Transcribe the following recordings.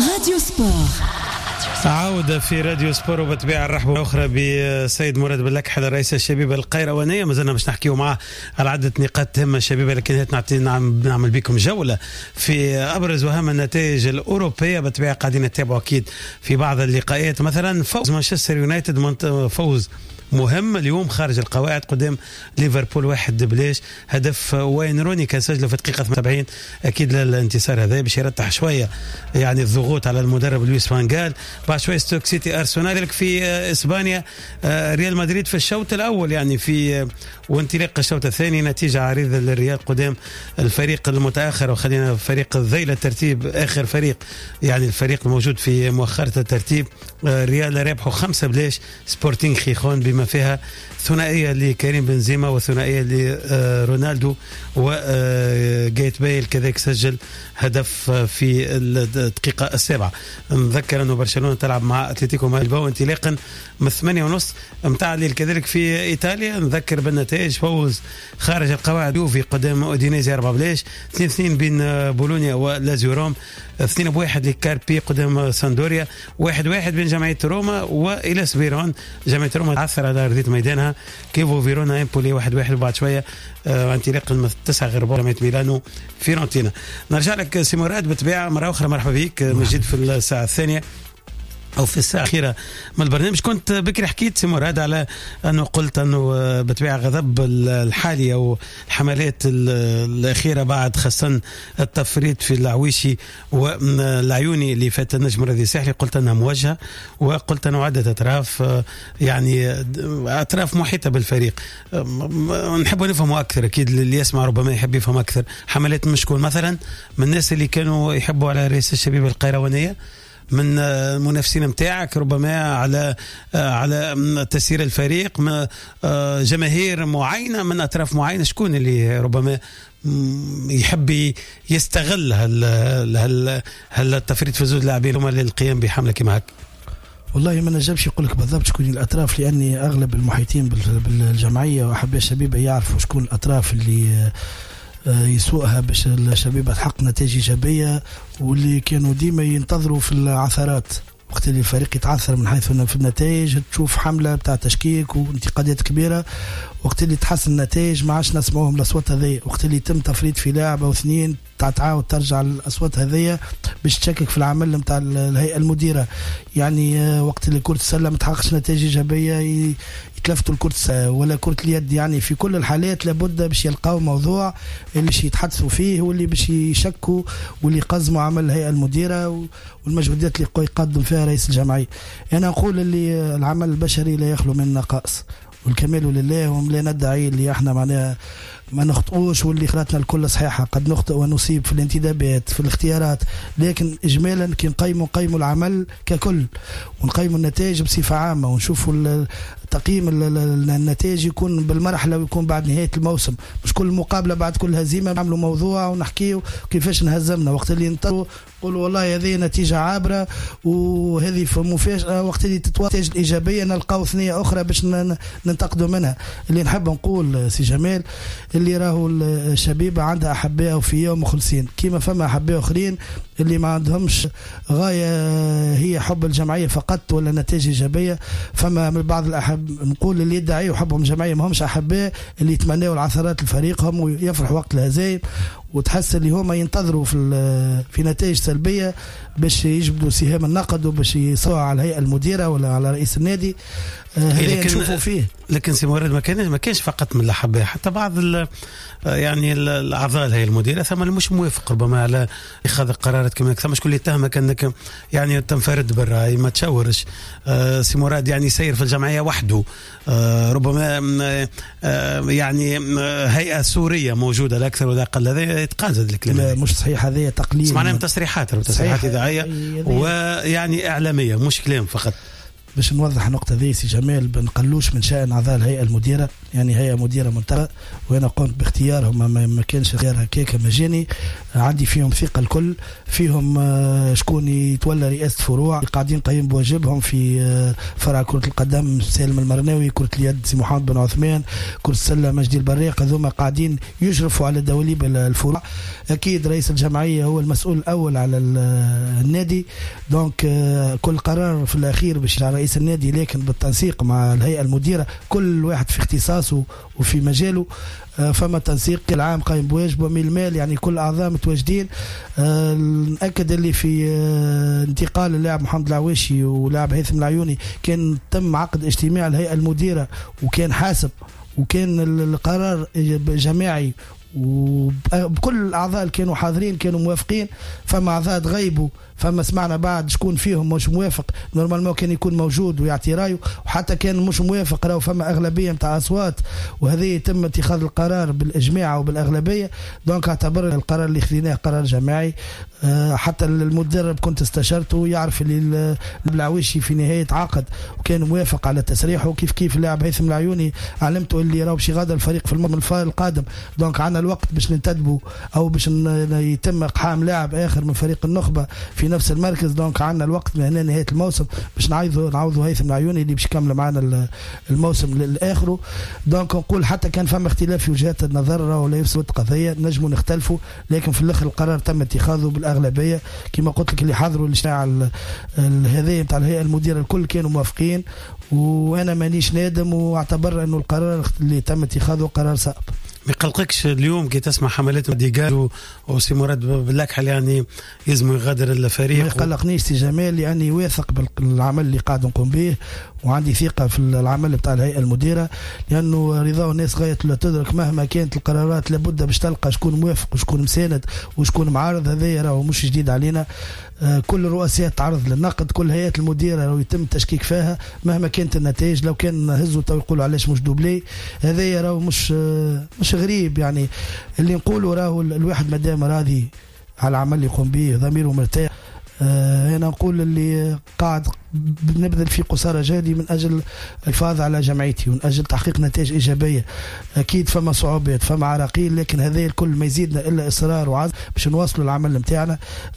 راديو سبور. عودة في راديو سبور وبتبيع الرحبة أخرى بسيد مراد باللكحة رئيس الشبيبة القيروانية. ما زلنا مش نحكيو معه على عدة نقاط تهمة الشبيبة، لكن نعمل بكم جولة في أبرز وأهم النتائج الأوروبية. بتبيع قاعدين نتابعوا أكيد في بعض اللقاءات، مثلا فوز مانشستر يونايتد، فوز مهم اليوم خارج القواعد قدام ليفربول 1-0. هدف وين روني كان سجله في دقيقة 78. أكيد للانتصار هذا باش يرتح شوية يعني الضغوط على المدرب لويس فان غال. بعد شوية ستوك سيتي أرسنال. في إسبانيا ريال مدريد في الشوط الأول يعني في وانطلاق الشوط الثاني نتيجة عريضة للريال قدام الفريق المتأخر، وخلينا فريق الذيل الترتيب آخر فريق يعني الفريق الموجود في مؤخرة الترتيب. ريال ربحوا 5-0 سبورتينغ خيخون، بما فيها ثنائية لكريم بنزيما وثنائية لرونالدو، وجيت بيل كذلك سجل هدف في الدقيقة 7. نذكر أنه برشلونة تلعب مع أتلتيكو مالباو انطلاقا من 8:30 متاع الليل. كذلك في إيطاليا نذكر بالنتائج: فوز خارج القواعد يوفي قدام أودينيزي 4-0، 2-2 بين بولونيا ولازيو روم، 2-1 لكاربي قدام ساندوريا، 1-1 بين جمعية روما وإلاس فيرون. جمعية روما تعثر على أرضية ميدانها. كيفو فيرونا إمبولي 1-1. وبعد شوية انطلاق من 9 غرب جمعية ميلانو فيرونتينا. نرجع لك سي مراد بتبيع مرة أخرى. مرحبا بك مجيد في الساعة الثانية أو في الساعة الأخيرة من البرنامج. كنت بكري حكيت سي مراد على أنه قلت أنه بتبيع غضب الحالي أو الحملات الأخيرة بعد خاصة التفريط في العويشي والعيوني اللي فات النجم الرياضي الساحلي. قلت أنها موجهة، وقلت أنه عدة أطراف يعني أطراف محيطة بالفريق. نحب نفهمه أكثر، أكيد اللي يسمع ربما يحب يفهم أكثر. حملات مشكون مثلا من الناس اللي كانوا يحبوا على رئيس الشبيبة القيروانية، من المنافسين متاعك ربما على تسيير الفريق، جماهير معينة من أطراف معينة، شكون اللي ربما يحب يستغل هل التفريط في زوج لاعبين هما للقيام بحملة كما هك؟ والله ما نجمش يقول لك بالضبط شكون الأطراف، لأني أغلب المحيطين بالجمعية وأحباء الشبيبة يعرفوا شكون الأطراف اللي يسوقها باش الشبيبة تحقق نتائج إيجابية، واللي كانوا ديما ينتظروا في العثرات وقت اللي الفريق يتعثر من حيث في النتائج. تشوف حملة بتاع تشكيك وانتقادات كبيرة. وقت اللي تحسن النتائج ما عادش نسمعوهم الأصوات هذه. وقت اللي يتم تفريط في لاعب أو اثنين تعاود ترجع الأصوات هذه باش تشكك في العمل متاع الهيئة المديرة. يعني وقت اللي كرة السلة ما تحققش نتائج إيجابية يتلفتوا الكرة ولا كرة اليد. يعني في كل الحالات لابد باش يلقاو موضوع اللي باش يتحدثوا فيه واللي باش يشكوا واللي يقزموا عمل الهيئة المديرة والمجهودات اللي يقدم فيها رئيس الجمعية. أنا أقول اللي العمل البشري لا يخلو من نقائص، والكمال لله، ولا ندعي اللي احنا معناها ما نخطئوش واللي خلاتنا الكل صحيحة. قد نخطئ ونصيب في الانتدابات في الاختيارات، لكن إجمالا كي نقيموا العمل ككل ونقيموا النتائج بصفة عامة ونشوفوا تقييم النتائج يكون بالمرحلة ويكون بعد نهاية الموسم، مش كل مقابلة بعد كل هزيمة نعملوا موضوع ونحكيه كيفاش نهزمنا. وقت اللي نطلعوا قولوا والله هذه نتيجة عابرة وهذه مفاجأة، وقت اللي تتواتج الإيجابية نلقاو ثنية أخرى باش ننتقدوا منها. اللي نحب نقول سي جمال اللي راهو الشبيبة عندها أحباء وفية ومخلصين، كيما فما أحباء آخرين اللي ما عندهمش غاية هي حب الجمعية فقط ولا نتائج إيجابية. فما من بعض الأحب نقول اللي يدعيوا حبهم الجمعية ما همش أحباء، اللي يتمنوا العثرات لفريقهم ويفرح وقت الهزايم، وتحس اللي هما ينتظروا في نتائج سلبية باش يجبدوا سهام النقد وباش يصوعوا على الهيئة المديرة ولا على رئيس النادي. هذا نشوفوا فيه. لكن سي مراد ما كانش فقط من الأحباء، حتى بعض يعني الأعضاء الهيئة المديرة ثم اللي مش موافق ربما على اتخاذ القرارات كما ثم شكون اللي يتهمك أنك يعني تنفرد بالرأي ما تشاورش. سي مراد يعني يسير في الجمعية وحده، ربما يعني هيئة سورية موجودة لا أكثر ولا أقل. هذا يتقال هذا الكلام؟ لا مش صحيح، هذه تقليل. سمعنا من تصريحات إذاعية ويعني إعلامية مش كلام فقط. باش نوضح النقطة ذي سي جمال بنقلوش من شأن أعضاء الهيئة المديرة، يعني هيئة مديرة منتخبة وأنا قمت باختيارهم، ما كانش اختيار هكاك مجاني، عندي فيهم ثقة الكل، فيهم شكون يتولى رئاسة فروع قاعدين قايم بواجبهم في فرع كرة القدم سالم المرناوي، كرة اليد سي محمد بن عثمان، كرة السلة مجدي البريق، هذوما قاعدين يشرفوا على دواليب الفروع. أكيد رئيس الجمعية هو المسؤول الأول على النادي، دونك كل قرار في الأخير باش على رئيس النادي، لكن بالتنسيق مع الهيئة المديرة كل واحد في اختصاصه وفي مجاله. فما تنسيق العام قايم بواجبه من المال، يعني كل أعضاء متواجدين. نأكد اللي في انتقال اللاعب محمد العواشي ولاعب هيثم العيوني كان تم عقد اجتماع الهيئة المديرة وكان حاسب، وكان القرار جماعي وبكل الأعضاء اللي كانوا حاضرين كانوا موافقين. فما أعضاء تغيبوا، فما سمعنا بعد شكون فيهم مش موافق، نورمالمون كان يكون موجود ويعطي رايه، وحتى كان مش موافق راهو فما أغلبية متاع أصوات، وهذا يتم اتخاذ القرار بالإجماع وبالأغلبية. دونك اعتبر القرار اللي خذيناه قرار جماعي. حتى المدرب كنت استشرته يعرف اللي العويشي في نهاية عقد وكان موافق على تسريحه، كيف اللاعب هيثم العيوني علمته اللي راهو باش يغادر الفريق في الفايل القادم. دونك عندنا الوقت باش ننتدبوا او باش يتم اقحام لاعب اخر من فريق النخبة في نفس المركز. دونك عندنا الوقت من هنا نهاية الموسم باش نعوضوا هيثم العيوني اللي باش يكمل معنا الموسم للاخره. دونك نقول حتى كان فما اختلاف في وجهات النظر ولا يفسد قضية نجموا نختلفوا، لكن في الاخر القرار تم اتخاذه بالأغلبية. كما قلت لك اللي حضروا الاجتماع هذايا نتاع الهيئة المديرة الكل كانوا موافقين، وانا مانيش نادم، واعتبر انه القرار اللي تم اتخاذه قرار صعب. ما يقلقكش اليوم كي تسمع حملات ديغال وسي مراد باللكحل يعني يلزم يغادر الفريق؟ ما يقلقنيش سي جمال، لاني واثق بالعمل اللي قاعد نقوم به، وعندي ثقة في العمل بتاع الهيئة المديرة، لأنه رضا الناس غاية لا تدرك. مهما كانت القرارات لابد باش تلقى شكون موافق وشكون مساند وشكون معارض، هذا راهو مش جديد علينا. كل الرؤساء تعرض للنقد، كل هيئات المديرة لو يتم التشكيك فيها مهما كانت النتائج. لو كان هزوا تو يقولوا علاش مش دوبلي، هذا راهو مش غريب. يعني اللي نقوله راهو الواحد مادام راضي على العمل اللي يقوم به ضميره مرتاح. هنا نقول اللي قاعد بنبذل في قصارى جهدي من أجل الحفاظ على جمعيتي ومن أجل تحقيق نتائج إيجابية. أكيد فما صعوبات فما عراقيل، لكن هذا الكل ما يزيدنا إلا إصرار وعزم باش نواصلوا العمل متاعنا.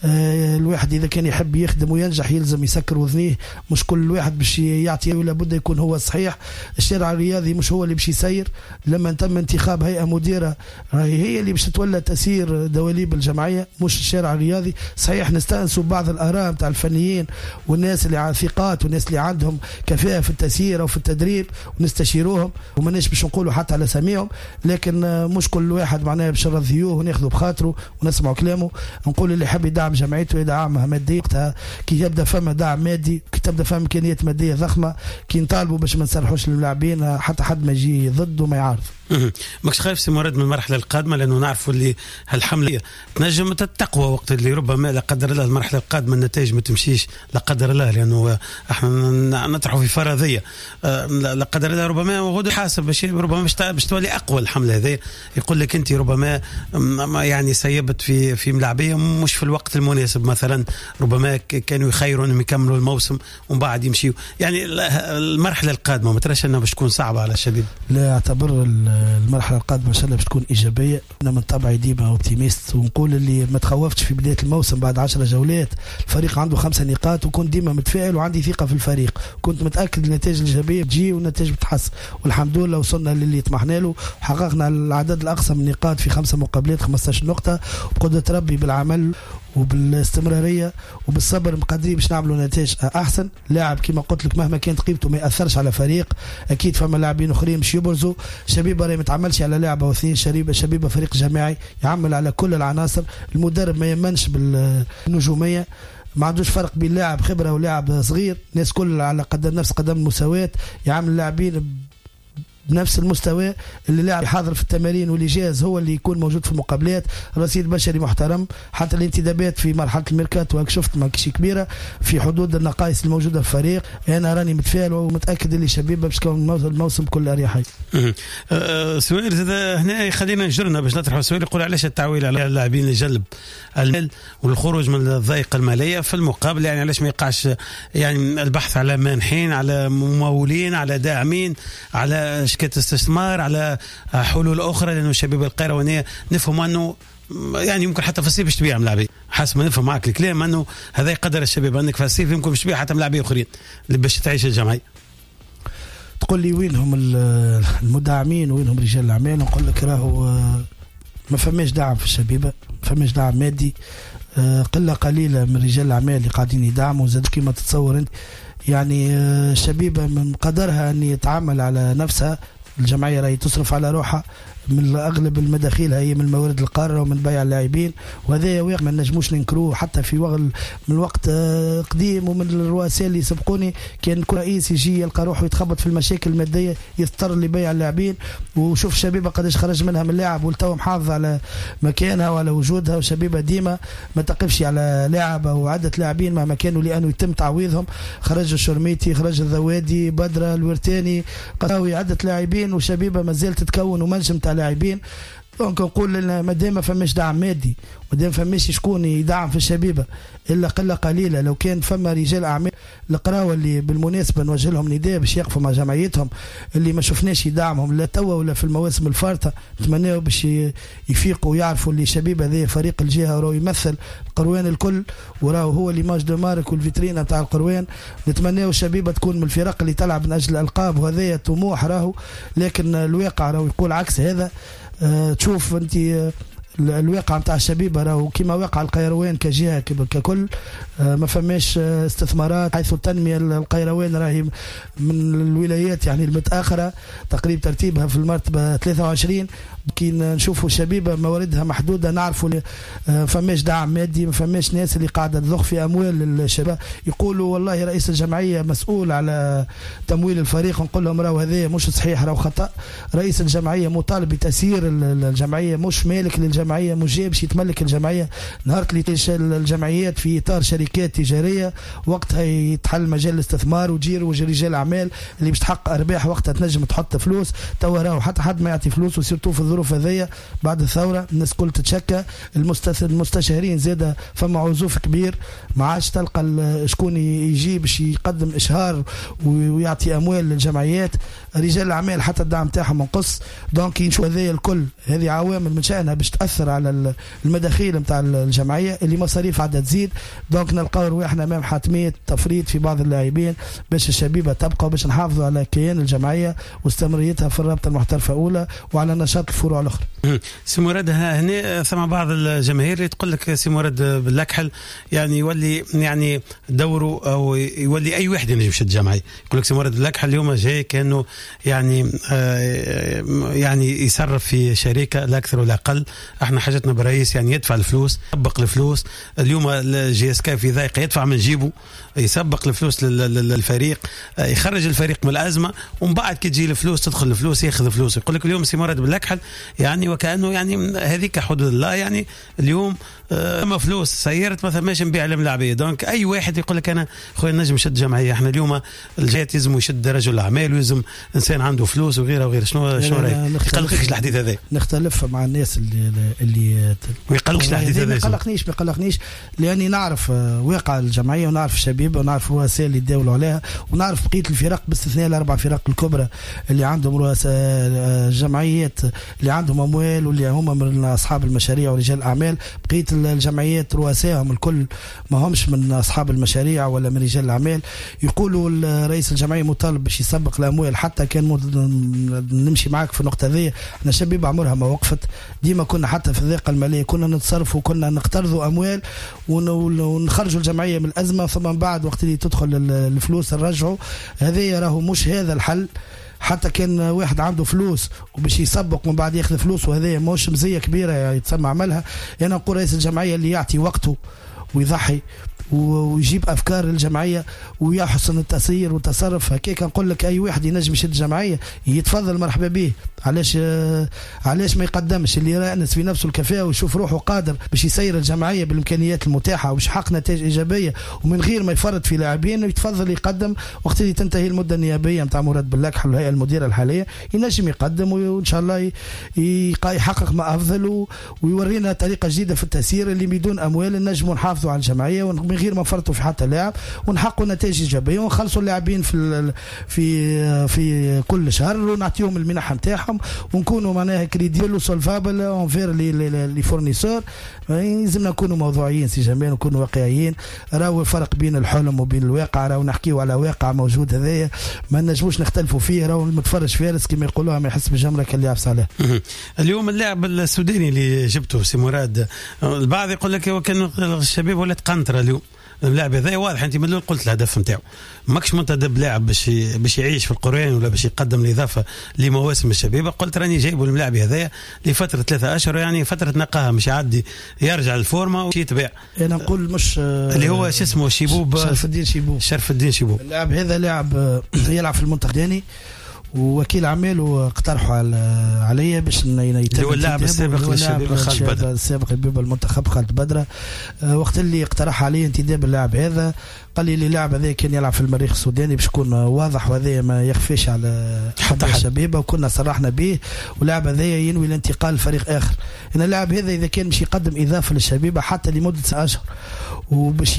الواحد إذا كان يحب يخدم وينجح يلزم يسكر وذنيه، مش كل واحد باش يعطي ولا بد يكون هو الصحيح. الشارع الرياضي مش هو اللي باش يسير، لما تم انتخاب هيئة مديرة هي اللي باش تتولى تسيير دواليب الجمعية مش الشارع الرياضي. صحيح نستأنسوا بعض الآراء متاع الفنيين والناس اللي ثقات والناس اللي عندهم كفاءة في التسيير أو في التدريب ونستشيروهم، وماناش باش نقولوا حتى على سميهم، لكن مش كل واحد معناه باش نرضيوه وناخذوا بخاطره ونسمعوا كلامه. نقول اللي يحب يدعم جمعيته يدعمها ماديا، كي يبدا فما دعم مادي، كي تبدا فما إمكانيات مادية ضخمة، كي نطالبوا باش ما نسرحوش للاعبين حتى حد ما يجي ضد وما يعارض. ماكش خايف سي مراد من المرحله القادمه؟ لانه نعرفوا اللي هالحمله تنجم تتقوى وقت اللي ربما لا قدر الله المرحله القادمه النتائج ما تمشيش لا قدر الله، لانه احنا نطرحوا في فرضيه لا قدر الله ربما وغد حاسب شيء ربما باش تولي اقوى الحمله هذه. يقول لك انت ربما يعني سيبت في ملاعبيه مش في الوقت المناسب، مثلا ربما كانوا يخيروا انهم يكملوا الموسم ومن بعد يمشيوا. يعني المرحله القادمه ما تراش انها باش تكون صعبه على الشديد؟ لا، اعتبر المرحله القادمه ان شاء الله باش تكون ايجابيه. انا من طبعي ديما اوبتيميست، ونقول اللي ما تخوفتش في بدايه الموسم بعد 10 جولات الفريق عنده 5 نقاط، وكنت ديما متفائل وعندي ثقه في الفريق، كنت متاكد النتائج الايجابيه تجي والنتائج بتحسن، والحمد لله وصلنا للي طمحنا له، وحققنا العدد الاقصى من النقاط في 5 مقابلات 15 نقطه، وبقدره ربي بالعمل وبالاستمراريه وبالصبر مقدرين باش نعملوا نتائج احسن. لاعب كما قلت لك مهما كانت قيمته ما ياثرش على فريق، اكيد فما لاعبين اخرين باش يبرزوا. شبيبه راهي ما تعملش على لاعب او اثنين، شبيبه فريق جماعي يعمل على كل العناصر. المدرب ما يمنش بالنجوميه، ما عندوش فرق بين لاعب خبره ولاعب صغير، الناس كل على قدم نفس قدم المساواه، يعمل لاعبين بنفس المستوى. اللي لاعب يحاضر في التمارين واللي جاهز هو اللي يكون موجود في المقابلات. رصيد بشري محترم، حتى الانتدابات في مرحله الميركات وهك شفت ماكش كبيره في حدود النقائص الموجوده في الفريق. انا راني متفائل ومتاكد اللي شبيبه باش تكون الموسم بكل اريحيه. سؤال هنا خلينا نجرنا باش نطرحوا سؤال يقول علاش التعويل على اللاعبين لجلب المال والخروج من الضيقه الماليه في المقابل، يعني علاش ما يقعش يعني البحث على مانحين، على ممولين، على داعمين، على شركات استثمار، على حلول اخرى، لانه الشباب القيروانيه نفهم انه يعني يمكن حتى في الصيف باش تبيع ملاعبين، حسب ما نفهم معك الكلام انه هذا يقدر الشباب انك في الصيف يمكن باش تبيع حتى ملاعبين اخرين باش تعيش الجمعيه. تقول لي وينهم المدعمين وينهم رجال الاعمال؟ نقول لك راهو ما فماش دعم في الشبيبه، ما فماش دعم مادي، قله قليله من رجال الاعمال اللي قاعدين يدعموا. زاد كيما تتصور انت يعني الشبيبه من قدرها ان يتعامل على نفسها، الجمعيه راهي تصرف على روحها، من اغلب المداخيل هي من موارد القاره ومن بيع اللاعبين، وهذا واقع ما نجموش ننكروه. حتى في من وقت قديم ومن الرؤساء اللي سبقوني كان كل رئيس يجي يلقى روحه يتخبط في المشاكل الماديه يضطر لبيع اللاعبين، وشوف الشبيبه قداش خرج منها من لاعب والتو محافظ على مكانها وعلى وجودها، وشبيبه ديما ما تقفش على لاعب او عده لاعبين مهما كانوا لانه يتم تعويضهم. خرج الشرميتي، خرج الذوادي، بدره، الورتاني، قراوي، عده لاعبين، وشبيبه ما زالت تتكون ومنجم تاع لاعبين. دونك نقول لنا مادام ما فماش دعم مادي، مادام فماش شكون يدعم في الشبيبه الا قله قليله، لو كان فما رجال اعمال القراوه اللي بالمناسبه نوجه لهم نداء باش يقفوا مع جمعيتهم اللي ما شفناش يدعمهم لا توا ولا في المواسم الفارطه، نتمناو باش يفيقوا ويعرفوا اللي الشبيبه هذا فريق الجهه وراه يمثل القروان الكل، وراه هو ليماج دو مارك والفيترينا تاع القروان. نتمناو الشبيبه تكون من الفرق اللي تلعب من اجل الالقاب، وهذا طموح راهو، لكن الواقع راهو يقول عكس هذا. تشوف انت الواقع نتاع الشبيبه راهو كما واقع القيروان كجهه ككل، ما فماش استثمارات، حيث التنميه القيروان راهي من الولايات يعني المتاخره تقريبا ترتيبها في المرتبه 23. كي نشوفوا الشبيبه مواردها محدوده، نعرفوا فماش دعم مادي، ما فماش ناس اللي قاعده تضخ في اموال الشباب. يقولوا والله رئيس الجمعيه مسؤول على تمويل الفريق، نقول لهم راهو هذا مش صحيح، راهو خطا. رئيس الجمعيه مطالب بتسيير الجمعيه، مش مالك للجمعيه، مش جاي باش يتملك الجمعيه. نهار اللي الجمعيات في اطار شركات تجاريه وقتها يتحل مجال الاستثمار وتجير رجال اعمال اللي باش تحقق ارباح، وقتها تنجم تحط فلوس. توا راهو حتى حد ما يعطي فلوس، وسيرتو في الظروف هذيا بعد الثوره الناس كل تتشكى، المستشارين زاده فما عزوف كبير، ما عادش تلقى شكون يجي باش يقدم اشهار ويعطي اموال للجمعيات. رجال الاعمال حتى الدعم تاعهم منقص. دونك نشوف هذايا الكل، هذه عوامل من شأنها باش تاثر على المداخيل نتاع الجمعيه اللي مصاريف عادة تزيد. دونك نلقاو رواحنا امام حتميه تفريط في بعض اللاعبين باش الشبيبه تبقى، باش نحافظوا على كيان الجمعيه واستمراريتها في الرابطه المحترفه اولى وعلى نشاط الفروع الاخرى. سي مراد، هنا ثم بعض الجماهير تقول لك سي مراد باللكحل يعني يولي يعني دوره او يولي اي واحد ينجم يشد جمعيه. يقول لك سي مراد باللكحل اليوم جاي كانه يعني يصرف في شركه لا اكثر ولا اقل. احنا حاجتنا برئيس يعني يدفع الفلوس، يسبق الفلوس. اليوم الجي اس كي في ضيقه، يدفع من جيبه، يسبق الفلوس للفريق، يخرج الفريق من الازمه، ومن بعد كي تجي الفلوس تدخل الفلوس ياخذ فلوس. يقول لك اليوم سي مراد باللكحل يعني وكانه يعني هذيك حدود الله، يعني اليوم اما فلوس سيرت ما ثماش نبيع الملاعبيه. دونك اي واحد يقول لك انا خويا نجم نشد جمعيه. احنا اليوم الجهات يلزم يشد رجل اعمال ويلزم انسان عنده فلوس وغيره وغيره. شنو رايك؟ يقلقكش الحديث هذا؟ نختلف مع الناس اللي ما يقلقش الحديث هذا؟ ما يقلقنيش لاني نعرف واقع الجمعيه ونعرف الشبيبه ونعرف الرؤساء اللي يداولوا عليها ونعرف بقيه الفرق باستثناء الاربع فرق الكبرى اللي عندهم رؤساء الجمعيات اللي عندهم اموال واللي هم من اصحاب المشاريع ورجال الاعمال. بقيه الجمعيات رؤسائهم الكل ما همش من اصحاب المشاريع ولا من رجال الاعمال. يقولوا رئيس الجمعيه مطالب باش يسبق الاموال. حتى كان نمشي معاك في النقطه ذي، احنا شبيبه عمرها ما وقفت، ديما كنا حتى في الضيقه الماليه كنا نتصرفوا وكنا نقترضوا اموال ونخرجوا الجمعيه من الازمه، ثم بعد وقت اللي تدخل الفلوس نرجعوا. هذا راهو مش هذا الحل. حتى كان واحد عنده فلوس وباش يسبق ومن بعد ياخذ فلوس، وهذا مش مزيه كبيره يتسمى عملها. انا نقول رئيس الجمعيه اللي يعطي وقته ويضحي ويجيب افكار الجمعيه ويحسن التسيير والتصرف. هكاك نقول لك اي واحد ينجم يشد الجمعيه يتفضل مرحبا به. علاش ما يقدمش اللي يرأنس في نفسه الكفاءه ويشوف روحه قادر باش يسير الجمعيه بالامكانيات المتاحه وباش يحقق نتائج ايجابيه ومن غير ما يفرط في لاعبين، ويتفضل يقدم وقت اللي تنتهي المده النيابيه نتاع مراد باللكح والهيئه المديره الحاليه ينجم يقدم وان شاء الله يحقق ما افضل ويورينا طريقه جديده في التسيير اللي بدون اموال نجموا نحافظوا على الجمعيه ومن غير ما نفرطوا في حتى لاعب ونحققوا نتائج ايجابيه ونخلصوا اللاعبين في كل شهر ونعطيهم المنح نتاعهم ونكونوا معناها كريديبل وسولفابل اونفير لي فورنيسور. لازمنا نكونوا موضوعيين سي جمال ونكونوا واقعيين. راهو الفرق بين الحلم وبين الواقع، راهو نحكيو على واقع موجود هذايا ما نجموش نختلفوا فيه. راهو المتفرج فارس كما يقولوها ما يحس بالجمره كاللي يعفس عليه. اليوم اللاعب السوداني اللي جبته سي مراد البعض يقول لك هو كان الشباب ولات قنطره. اليوم اللاعب هذا واضح انت من الاول قلت الهدف نتاعو ماكش منتدب لاعب باش يعيش في القرآن ولا باش يقدم الاضافه لمواسم الشبيبه. قلت راني جايبه الملاعب هذايا لفتره 3 أشهر يعني فتره نقاهه مش يعدي يرجع الفورمه ويتباع. انا نقول مش اللي هو شو اسمه شيبوب شرف الدين شيبوب. اللاعب هذا لاعب يلعب في المنتخب الثاني ووكيل اعماله اقترحوا عليا باش يتم اللاعب السابق للشبيبه خالد بدر السابق المنتخب خالد بدر. وقت اللي اقترح علي انتداب اللاعب هذا قال لي اللاعب هذا كان يلعب في المريخ السوداني باش يكون واضح وهذا ما يخفيش على حتى الشبيبه وكنا صرحنا به. واللاعب هذا ينوي الانتقال لفريق اخر. ان اللاعب هذا اذا كان مش يقدم اضافه للشبيبه حتى لمده 9 أشهر وباش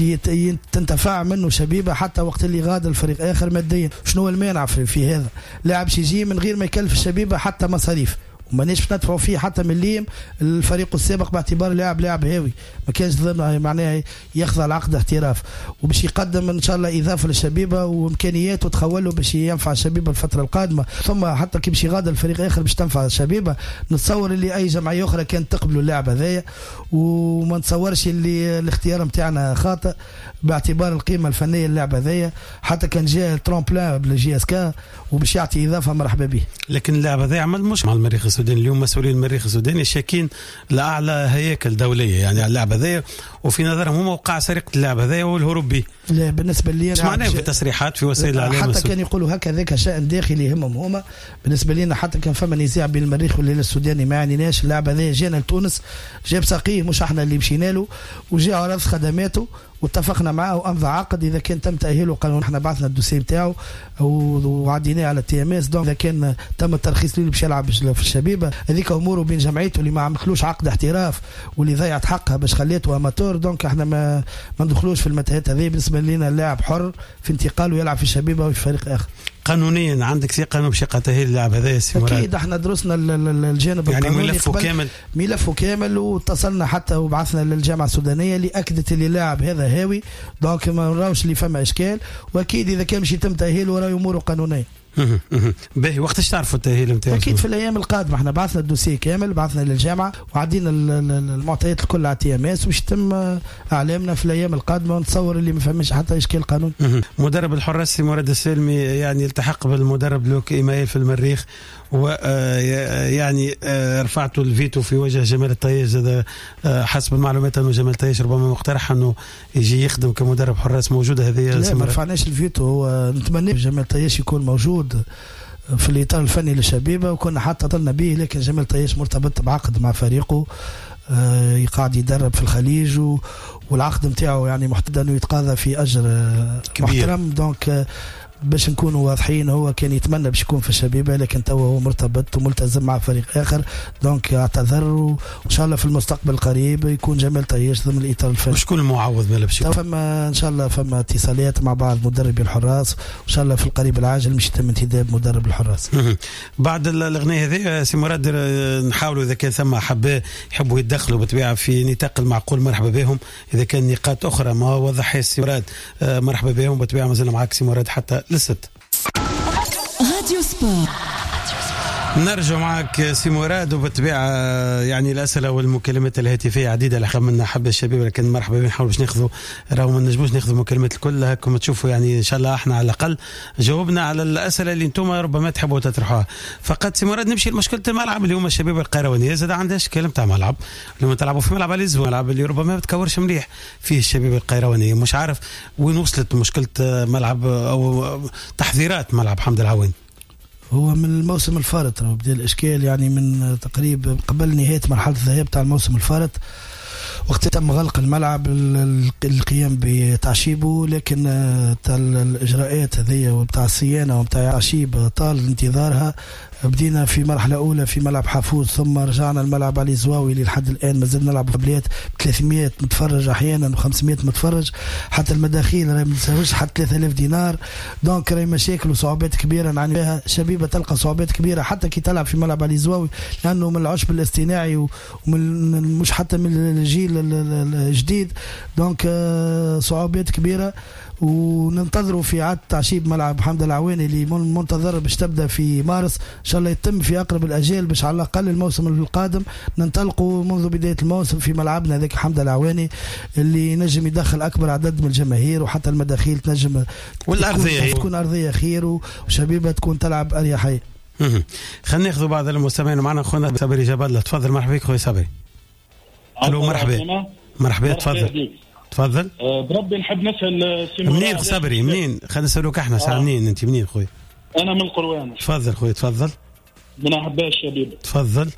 تنتفع منه شبيبه حتى وقت اللي غادر الفريق اخر ماديا. شنو المانع في هذا؟ لاعب يجي من غير ما يكلف الشبيبه حتى مصاريف ومانيش ندفعوا فيه حتى مليم الفريق السابق باعتبار لاعب هاوي ما كانش معناها يخضع لعقد احتراف وباش يقدم ان شاء الله اضافه للشبيبه وامكانياته تخوله باش ينفع الشبيبه الفتره القادمه. ثم حتى كي باش يغادر الفريق اخر باش تنفع الشبيبه. نتصور اللي اي جمعيه اخرى كانت تقبلوا اللاعب هذايا وما نتصورش اللي الاختيار نتاعنا خاطئ باعتبار القيمه الفنيه للاعب هذايا. حتى كان جاء ترومبلان بالجي اس كا وباش يعطي اضافه مرحبا به. لكن اللاعب هذا عمل مش مع المريخ السوداني. اليوم مسؤولين المريخ السوداني شاكين لاعلى هياكل دوليه يعني على اللاعب هذا وفي نظرهم هم وقع سرقه اللاعب هذا والهروب به. لا بالنسبه لي انا معناه في تصريحات في وسائل الاعلام حتى كان يقولوا هكذا شأن داخلي يهمهم هما. بالنسبه لنا حتى كان فما نزاع بين المريخ والهلال السوداني ما يعنيناش. اللاعب هذا جانا لتونس جاب ساقيه مش احنا اللي مشينا له وجاء عرض خدماته واتفقنا معه وامضى عقد. اذا كان تم تاهيله قالوا احنا بعثنا الدوسيه نتاعو وعديناه على التي ام اس. دونك اذا كان تم الترخيص له باش يلعب في الشبيبه هذيك اموره بين جمعيته اللي ما عملتلوش عقد احتراف واللي ضيعت حقها باش خليته اماتور. دونك احنا ما ندخلوش في المتاهات هذه. بالنسبه لنا اللاعب حر في انتقاله يلعب في الشبيبه او في فريق اخر. قانونيا عندك سي قانون باش تاهيل اللاعب هذا يا سي مراد؟ اكيد احنا درسنا الجانب يعني القانوني ملفه كامل واتصلنا حتى وبعثنا للجامعه السودانيه اللي اكدت اللي اللاعب هذا هاوي. دونك ما نراوش اللي فما اشكال واكيد اذا كان مش يتم تاهيله راه اموره قانونيه. باهي وقتاش تعرفوا التاهيل نتاعو؟ اكيد في الايام القادمه. احنا بعثنا الدوسيه كامل بعثنا للجامعه وعدينا المعطيات الكل على تي ام اس وباش يتم اعلامنا في الايام القادمه ونتصور اللي ما فهمش حتى اشكال قانون. مدرب الحراس سي مراد السالمي يعني التحق بالمدرب لوك ايمايل في المريخ ويعني رفعتوا الفيتو في وجه جمال الطياش. هذا حسب المعلومات انه جمال الطياش ربما مقترح انه يجي يخدم كمدرب حراس. موجوده هذه؟ لا ما رفعناش الفيتو. هو نتمنى جمال الطياش يكون موجود في الاطار الفني للشبيبه وكنا حتى طلنا به. لكن جمال الطياش مرتبط بعقد مع فريقه قاعد يدرب في الخليج والعقد نتاعو يعني محدد انه يتقاضى في اجر محترم. دونك باش نكونوا واضحين هو كان يتمنى باش يكون في الشبيبه لكن تو هو مرتبط وملتزم مع فريق اخر. دونك اعتذر وان شاء الله في المستقبل القريب يكون جمال طياش ضمن الاطار الفني. وشكون المعوض مالا باش فما ان شاء الله فما اتصالات مع بعض مدربي الحراس وان شاء الله في القريب العاجل مش يتم انتداب مدرب الحراس. بعد الاغنيه هذه سي مراد نحاولوا اذا كان ثم حبه يحبوا يتدخلوا بطبيعه في نطاق المعقول مرحبا بهم. اذا كان نقاط اخرى ما وضحها سي مراد مرحبا بهم بطبيعه. مازلنا معك سي مراد حتى لست راديو سبور نرجع معك سي مراد، وبالطبيعة يعني الأسئلة والمكالمات الهاتفية عديدة اللي من حب الشباب، لكن مرحبا بين نحاول باش ناخذوا راهو ما نجموش ناخذوا المكالمات الكل. هاكم تشوفوا يعني إن شاء الله احنا على الأقل جاوبنا على الأسئلة اللي انتم ربما تحبوا تطرحوها. فقط سي مراد نمشي لمشكلة الملعب اللي هما الشباب القيروانية زاد عندهاش كلام تاع ملعب، اللي تلعبوا في ملعب على الزوال، ملعب اللي ربما ما بتكورش مليح فيه الشباب القيروانية. مش عارف وين وصلت مشكلة ملعب أو تحذيرات ملعب حمد العواني. هو من الموسم الفارط بدأ الإشكال، يعني من تقريبا قبل نهاية مرحلة الذهاب تاع الموسم الفارط، وقت تم غلق الملعب القيام بتعشيبه، لكن تاع الإجراءات هذيا وبتاع الصيانة وبتاع تعشيب طال انتظارها. بدينا في مرحلة أولى في ملعب حافوز، ثم رجعنا الملعب علي زواوي اللي لحد الآن مازال نلعب قبليات 300 متفرج أحيانا و500 متفرج، حتى المداخيل راهي ما تساويش حتى 3000 دينار. دونك راهي مشاكل وصعوبات كبيرة نعني بها. شبيبة تلقى صعوبات كبيرة حتى كي تلعب في ملعب علي زواوي، لأنه من العشب الاصطناعي ومن مش حتى من الجيل الجديد. دونك صعوبات كبيرة، وننتظروا في عاد تعشيب ملعب حمد العواني اللي منتظر باش تبدا في مارس ان شاء الله، يتم في اقرب الاجال باش على الاقل الموسم القادم ننطلقوا منذ بدايه الموسم في ملعبنا هذاك حمد العواني اللي نجم يدخل اكبر عدد من الجماهير، وحتى المداخيل تنجم والارضيه تكون ارضيه خير وشبيبه تكون تلعب اريحيه. خلينا ناخذ بعض المستمعين معنا. اخونا صبري جبل، تفضل. مرحبا بك خويا صبري. الو مرحبا تفضل. بربي نحب نسأل منين صبري؟ منين؟ خلينا نسألوك احنا ساعة. منين انت؟ منين خويا؟ انا من القروان. تفضل خويا تفضل. من احباء الشبيبه. تفضل.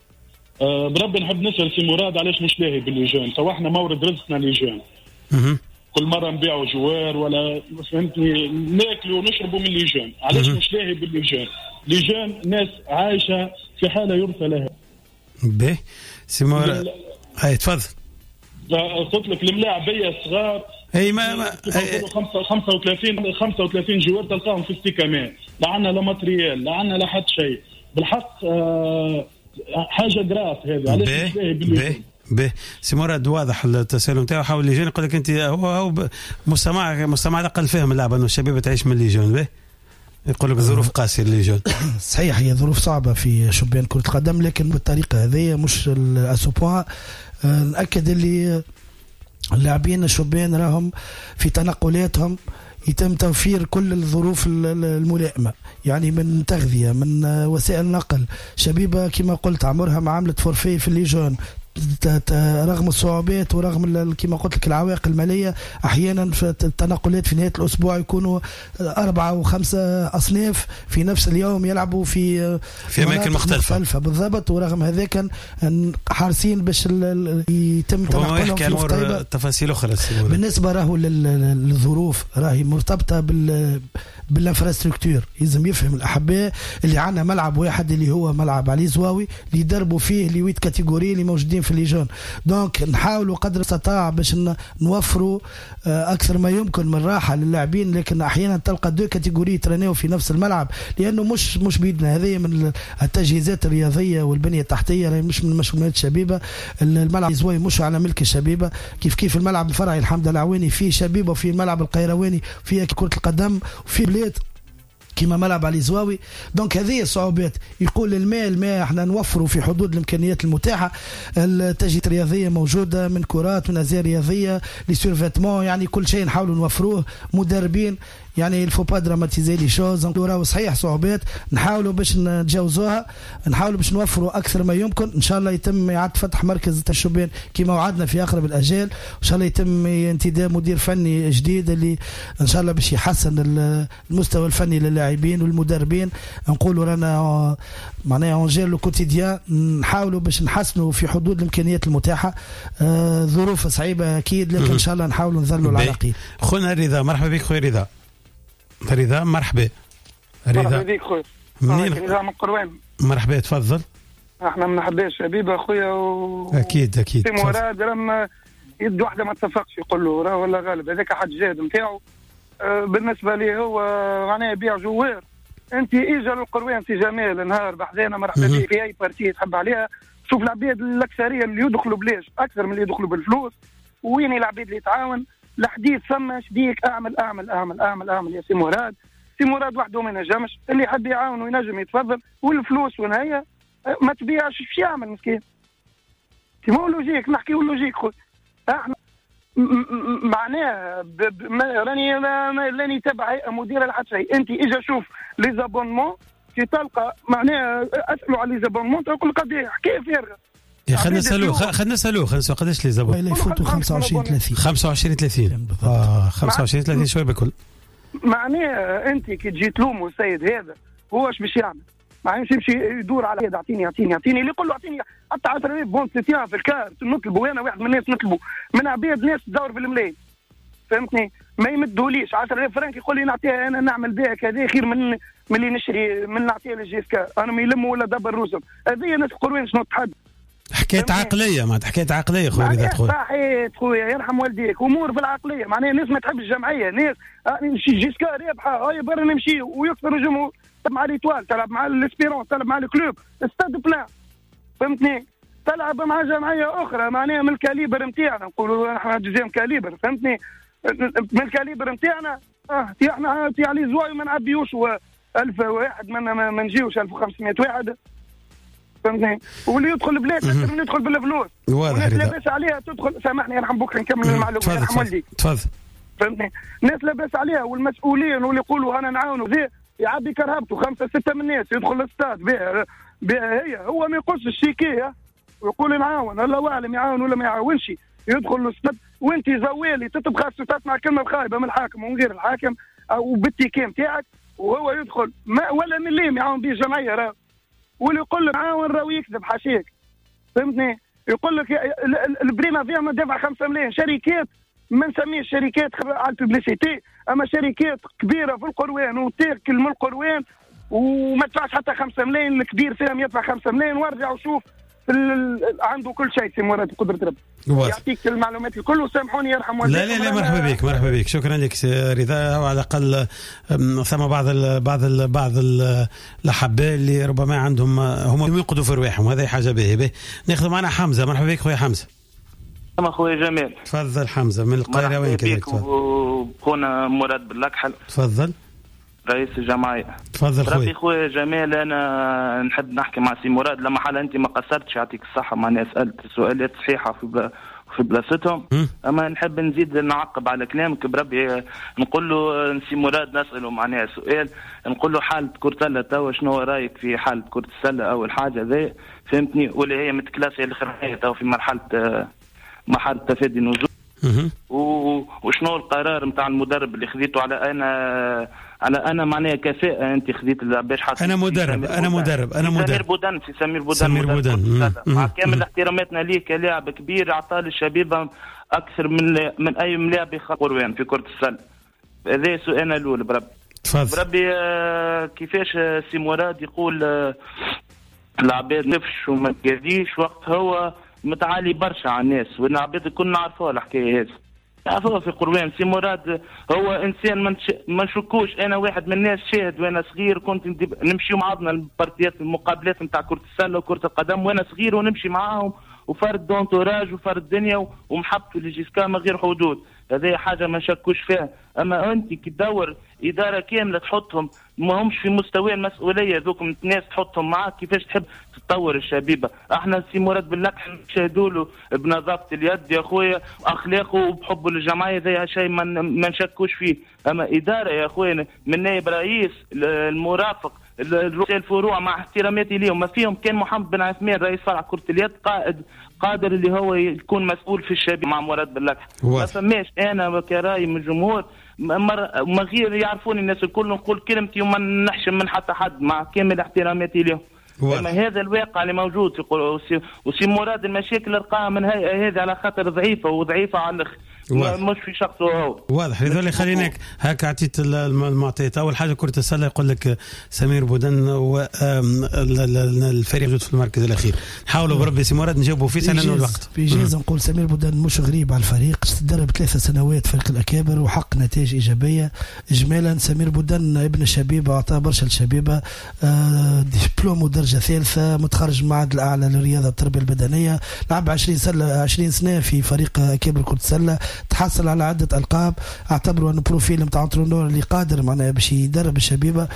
بربي نحب نسأل سي مراد علاش مش لاهي بالليجان؟ تو احنا مورد رزقنا ليجان. كل مره نبيعوا جوار ولا فهمتني ناكلوا ونشربوا من ليجان، علاش مش لاهي بالليجان؟ ليجان ناس عايشه في حاله يرثى لها. باهي سي مراد هاي تفضل. قلت لك الملاعبيه صغار اي ما 35 جوار تلقاهم في استكمال، لا عندنا لا ماتريال لا عندنا لا حد شيء بالحق. حاجه جراف هذه. علاش به سي مراد واضح التساؤل نتاعو. حاول الليجان يقول لك انت هو مستمع اقل فهم اللعب انه الشباب تعيش من الليجان. به يقول لك ظروف قاسيه الليجان. صحيح هي ظروف صعبه في شبان كره القدم، لكن بالطريقه هذه مش الاسوبوان. نأكد اللي اللاعبين الشبان راهم في تنقلاتهم يتم توفير كل الظروف الملائمة، يعني من تغذية من وسائل نقل. شبيبة كما قلت عمرها ما عملت فورفي في الليجون رغم الصعوبات ورغم كما قلت لك العوائق المالية. أحيانا في التنقلات في نهاية الأسبوع يكونوا 4 و5 أصناف في نفس اليوم يلعبوا في أماكن مختلفة بالضبط. ورغم هذا كان حارسين باش يتم تنقلهم في مختلفة تفاصيل أخرى. بالنسبة راهو للظروف راهي مرتبطة بالانفراستركتور. لازم يفهم الأحباء اللي عنا ملعب واحد اللي هو ملعب علي زواوي اللي يدربوا فيه اللي 8 كاتيجوري اللي موجودين في الليجون. دونك نحاولوا قدر استطاع باش نوفروا أكثر ما يمكن من راحة للاعبين، لكن أحيانا تلقى 2 كاتيجوري ترينيو في نفس الملعب، لأنه مش بيدنا. هذه من التجهيزات الرياضية والبنية التحتية، مش من مشغولات الشبيبة. الملعب زواوي مش على ملك الشبيبة، كيف الملعب الفرعي الحمد العواني فيه شبيبة، وفي الملعب القيرواني فيه كرة القدم، وفي بلاد كما ملعب علي زواوي. دونك هذه الصعوبات. يقول المال ما احنا نوفروا في حدود الامكانيات المتاحه. التجهيزات الرياضيه موجوده من كرات من ازياء رياضيه لسيرفيتمون، يعني كل شيء نحاولوا نوفروه. مدربين يعني الفو با دراماتيزي لي شوز. راهو صحيح صعوبات نحاولوا باش نتجاوزوها، نحاولوا باش نوفروا اكثر ما يمكن. ان شاء الله يتم اعاده فتح مركز الشبان كما وعدنا في اقرب الاجال. ان شاء الله يتم انتداب مدير فني جديد اللي ان شاء الله باش يحسن المستوى الفني للاعبين والمدربين. نقولوا رانا معناها اونجير لو كوتيديان، نحاولوا باش نحسنوا في حدود الامكانيات المتاحه. ظروف صعيبه اكيد، لكن ان شاء الله نحاولوا نظلوا العراقيل. خونا رضا، مرحبا بك خويا رضا. رضا مرحبا. مرحبا بك خويا. منين؟ رضا من قروان. مرحبا تفضل. احنا من احباء الشبيبه خويا اكيد سي مراد راه يد واحده ما اتفقش يقول له راه ولا غالب هذاك حد جاد نتاعو. بالنسبه لي هو معناها يبيع جوار. انت اجا للقروان سي جمال نهار بحذانا مرحبا بك في اي بارتي تحب عليها. شوف العباد الاكثريه اللي يدخلوا بلاش اكثر من اللي يدخلوا بالفلوس، وين العباد اللي يتعاون. الحديث فما شبيك اعمل يا سي مراد. سي مراد وحده ما ينجمش، اللي يحب يعاون وينجم يتفضل، والفلوس ونهاية ما تبيعش ايش يعمل مسكين. مو لوجيك نحكيو لوجيك خويا. احنا معناها راني تبع مدير لحد شيء. انت اجا شوف لي زابونمون كي تلقى معناها اسالوا على لي زابونمون تقول قضيه حكايه فارغه. خلينا نسالوه قداش لي زابون؟ لا يفوتوا 25 30 25 30 شويه بكل. معناها انت كي تجي تلوموا السيد هذا هو ايش باش يعمل؟ ما يمشي يدور على هذا اعطيني اللي يقول له اعطيني حتى 10,000 بون ستيان في الكار نطلبوا. انا واحد من الناس نطلبوا من عباد ناس تدور في الملايين فهمتني، ما يمدوليش 10,000 فرنك يقول لي نعطيها انا نعمل بها كذا خير من اللي نشري من نعطيها للجيسكا انا ما يلموا ولا دبر روسهم. هذه ناس قروين شنو تحدث حكايه عقليه ما حكايه عقليه خويا اذا تقول صحيت خويا يرحم والديك امور في العقليه. معناها ناس ما تحب الجمعيه، ناس نمشي جيسكا رابحه هاي برا نمشي ويكثر الجمهور تلعب مع ليتوال تلعب مع الاسبيرون تلعب مع الكلوب استاد بلان فهمتني، تلعب مع جمعيه اخرى معناها من الكاليبر نتاعنا نقولوا احنا جزيم كاليبر فهمتني من الكاليبر نتاعنا احنا تاع لي زواي ما نعبيوش 1000 واحد ما نجيوش 1500 واحد فهمتني، واللي يدخل بلاد اكثر من يدخل بالفلوس. والناس لاباس عليها تدخل سامحني يرحم بوك نكمل المعلومه يرحم والديك تفضل فهمتني، الناس لاباس عليها والمسؤولين واللي يقولوا انا نعاونوا ذي يعبي كرهبته 5-6 من الناس يدخل الاستاد بها هي هو ما يقصش الشيكيه ويقول نعاون الله اعلم يعاون ولا ما يعاونش يدخل الاستاد وانت زوالي تطبخ تسمع كلمه خايبه من الحاكم ومن غير الحاكم او بالتيكيم تاعك وهو يدخل ما ولا مليم يعاون به الجمعيه راه واللي يقول لك عاون راهو يكذب حاشيك فهمتني، يقول لك البريمه فيها ما دفع 5 ملايين شركات ما نسميش شركات على الببليسيتي اما شركات كبيره في القروان وتاكل من القروان وما تدفعش حتى 5 ملايين الكبير فيهم يدفع 5 ملايين وارجع وشوف عنده كل شيء سي مراد بقدرة ربي يعطيك المعلومات الكل وسامحوني يرحم والديك. لا مرحبا بك شكرا لك رضا. وعلى الأقل ثم بعض الأحباء اللي ربما عندهم هم ينقذوا في رواحهم هذه حاجة باهية. ناخذ معنا حمزة. مرحبا بك خويا حمزة. خويا جمال تفضل حمزة من القاهرة وين كذلك وخونا مراد بالأكحل تفضل رئيس الجمعية. تفضل خويا جمال انا نحب نحكي مع سي مراد لما حال انت ما قصرتش يعطيك الصحة معناها سألت سؤالات صحيحة في بلاصتهم اما نحب نزيد نعقب على كلامك بربي نقول له سي مراد نسأله معناها سؤال نقول له حالة كرة السلة توا شنو رايك في حالة كرة السلة اول حاجة ذي فهمتني واللي هي متكلاسة الاخرانية توا في مرحلة تفادي نزول وشنو القرار نتاع المدرب اللي خذيته على انا معناها كفاءة انت خذيت باش حاطط انا مدرب سمير بودن مع كامل احتراماتنا ليه كلاعب كبير عطى للشبيبه اكثر من اي لاعب قروان في كرة السلة. هذا سؤالنا الاول بربي كيفاش سي مراد يقول العباد نفش وما تجازيش وقت هو متعالي برشا على الناس والعباد كنا نعرفوها الحكايه هذه نعرفوها في قروان. سي مراد هو انسان ما نشكوش. انا واحد من الناس شاهد وانا صغير كنت نمشي معانا البارتيات المقابلات نتاع كرة السله وكرة القدم وانا صغير ونمشي معاهم وفرد دونتوراج وفرد دنيا ومحبته لجيسكا من غير حدود. هذه حاجه ما نشكوش فيها. اما انت كي تدور اداره كامله تحطهم ما همش في مستوى المسؤوليه ذوك الناس تحطهم معاك كيفاش تحب تطور الشبيبه. احنا سي مراد باللكح نشهدوا له بنظافه اليد يا خويا اخلاقه وبحبه للجمعيه ذي شيء ما نشكوش فيه. اما اداره يا خويا من نائب رئيس المرافق رؤساء الفروع مع احتراماتي ليهم ما فيهم كان محمد بن عثمان رئيس فرع كرة اليد قادر اللي هو يكون مسؤول في الشباب مع مراد باللكح. ما فماش انا كراي من الجمهور ما غير يعرفوني الناس الكل نقول كلمتي وما نحشم من حتى حد مع كامل احتراماتي لهم. اما هذا الواقع اللي موجود وسي مراد المشاكل لقاها من هذه على خاطر ضعيفه على الاخر مش في شخصه هو واضح. لذلك خليناك هكا عطيت المعطيات. اول حاجه كره السله يقول لك سمير بودن والفريق في المركز الاخير. حاولوا بربي سي مراد نجاوبوا في سنه الوقت بيجيز نقول سمير بودن مش غريب على الفريق تدرب 3 سنوات فريق الاكابر وحق نتائج ايجابيه. اجمالا سمير بودن ابن الشبيبه اعطاه برشا الشبيبه دبلوم درجه ثالثه متخرج من المعهد الاعلى للرياضه والتربيه البدنيه لعب 20 سنه في فريق اكابر كره السله تحصل على عده القاب. اعتبروا انه بروفيل نتاع انترونور اللي قادر معناها باش يدرب الشبيبه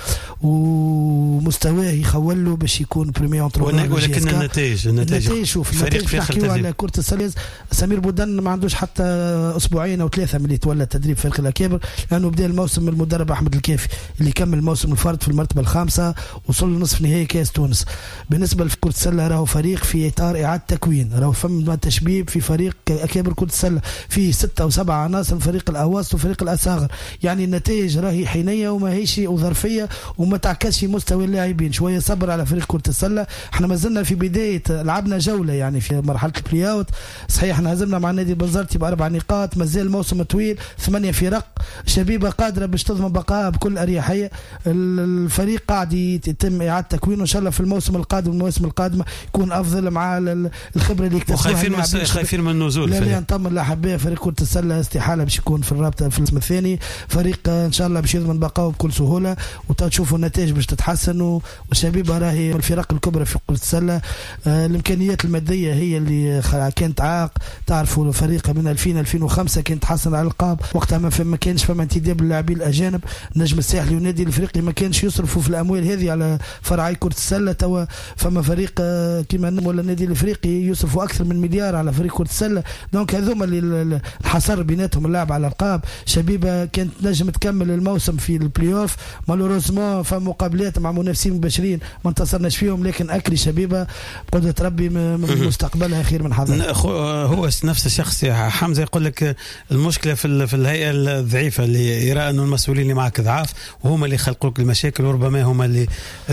ومستواه يخول له باش يكون بريمير انترونور. ولكن النتائج شوف النتائج نحكيو على كرة السلة. سمير بودن ما عندوش حتى اسبوعين او 3 من اللي تولى تدريب فريق الاكابر، لانه بدا الموسم من المدرب احمد الكافي اللي كمل الموسم الفرد في المرتبه الخامسه وصل لنصف نهائي كاس تونس. بالنسبه لكرة السله راهو فريق في اطار اعاده تكوين، راهو فما تشبيب في فريق اكابر كرة السله فيه 6 و 7 عناصر، فريق الاواسط وفريق الاصاغر. يعني النتائج راهي حينيه وما هيش وظرفيه وما تعكسش مستوى اللاعبين. شويه صبر على فريق كرة السله. احنا ما زلنا في بدايه، لعبنا جوله يعني في مرحله البلاي اوت. صحيح احنا هزمنا مع النادي بنزرتي ب4 نقاط، مازال الموسم طويل، 8 فرق، شبيبه قادره باش تضمن بقائها بكل اريحيه. الفريق قاعد يتم اعاده تكوينه، ان شاء الله في الموسم القادم والمواسم القادمه يكون افضل مع الخبره اللي اكتسبوها. خايفين من النزول. لا نطمن الاحباء، فريق كرة السله استحاله باش يكون في الرابطه في القسم الثاني. فريق ان شاء الله باش يضمن بقائه بكل سهوله، وتشوفوا النتائج باش تتحسن. والشبيبه راهي الفرق الكبرى في كرة السله. الامكانيات الماديه هي اللي كانت عائق. تعرفوا فريق من 2005 كانت تحصل على القاب، وقتها ما كانش فما انتداب للاعبين الاجانب. النجم الساحلي والنادي الافريقي ما كانش يصرفوا في الاموال هذه على فرعي كرة السله. توا فما فريق كيما ولا النادي الافريقي يصرفوا اكثر من مليار على فريق كرة السله. دونك هذوما اللي انحصر بيناتهم اللعب على القاب. شبيبه كانت نجم تكمل الموسم في البلاي اوف، مالوروزمون فما مقابلات مع منافسين مباشرين ما انتصرناش فيهم، لكن اكري شبيبه بقدرة ربي من مستقبلها خير من حظها. هو نفس الشخص يا حمزه يقول لك المشكله في الهيئه الضعيفه اللي يرى انه المسؤولين اللي معك ضعاف وهم اللي يخلقوا لك المشاكل، وربما هم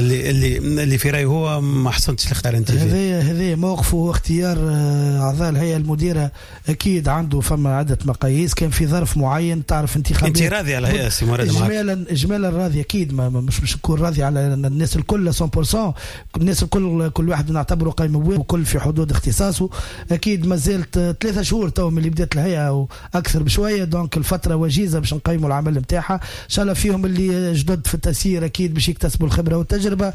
اللي في رايه هو ما حصلتش الاختيار انت. هذا موقفه واختيار اعضاء الهيئه المديره. اكيد عنده فما عده مقاييس، كان في ظرف معين تعرف انتخابات. انت راضي على الهيئه سي مراد معك؟ اجمالا راضي اكيد، مش نكون راضي على الناس الكل 100%. الناس الكل كل واحد نعتبره قايم بواجبه وكل في حدود اختصاصه. اكيد ما زالت 3 شهور تو من اللي بدات الهيئه واكثر بشويه، دونك الفتره وجيزه باش نقيموا العمل نتاعها. ان شاء الله فيهم اللي جدد في التسيير اكيد باش يكتسبوا الخبره والتجربه.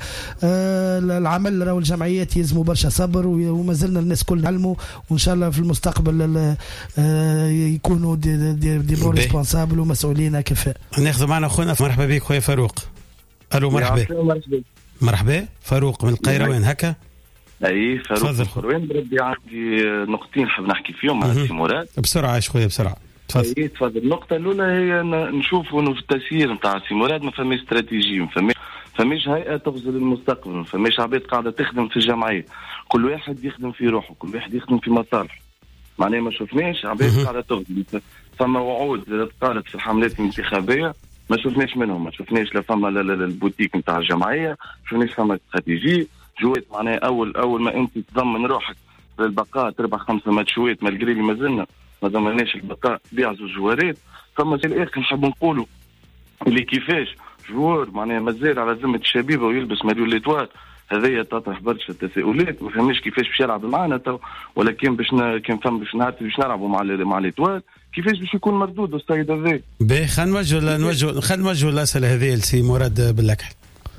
العمل راهو الجمعيات يلزموا برشا صبر، وما زلنا الناس كل علموا، وان شاء الله في المستقبل يكونوا دي ريسبونسابل ومسؤولين كفاء. ناخذ معنا اخونا. مرحبا بك خويا فاروق. الو مرحبا فاروق من القيروان هكا. اي فاروق من القيروان. بدي عندي نقطتين حاب نحكي فيهم مع سي مراد بسرعه خويا بسرعه. تفضل. النقطه الاولى هي نشوف انه في التسيير نتاع سي مراد ما فماش استراتيجيه، ما فماش هيئه تغزل المستقبل، ما فماش عباد قاعده تخدم في الجمعيه، كل واحد يخدم في روحه، كل واحد يخدم في مصالحه. معناها ما شفناش عباد قاعده تغزل. فما وعود قالت في الحملات الانتخابيه ما شفناش منهم، ما شفناش لا فما البوتيك نتاع الجمعيه، ما شفناش فما استراتيجيه. جوات معناها اول ما انت تضمن روحك للبقاء تربح 5 ماتشات مالجري اللي مازلنا ما ضمناش البقاء بيع 2 جوارات. فما في الاخر نحب نقولوا اللي كيفاش جوار معناها مازال على ذمه الشبيبه ويلبس مليون ليتوال، هذايا تطرح برشا تساؤلات. ما فهمناش كيفاش باش يلعب معنا تو، ولكن كان فهم باش نلعبوا مع ليتوال، كيفاش باش يكون مردود السيد هذا. باهي خلينا نوجهوا الاسئله هذه لسي مراد باللكحل.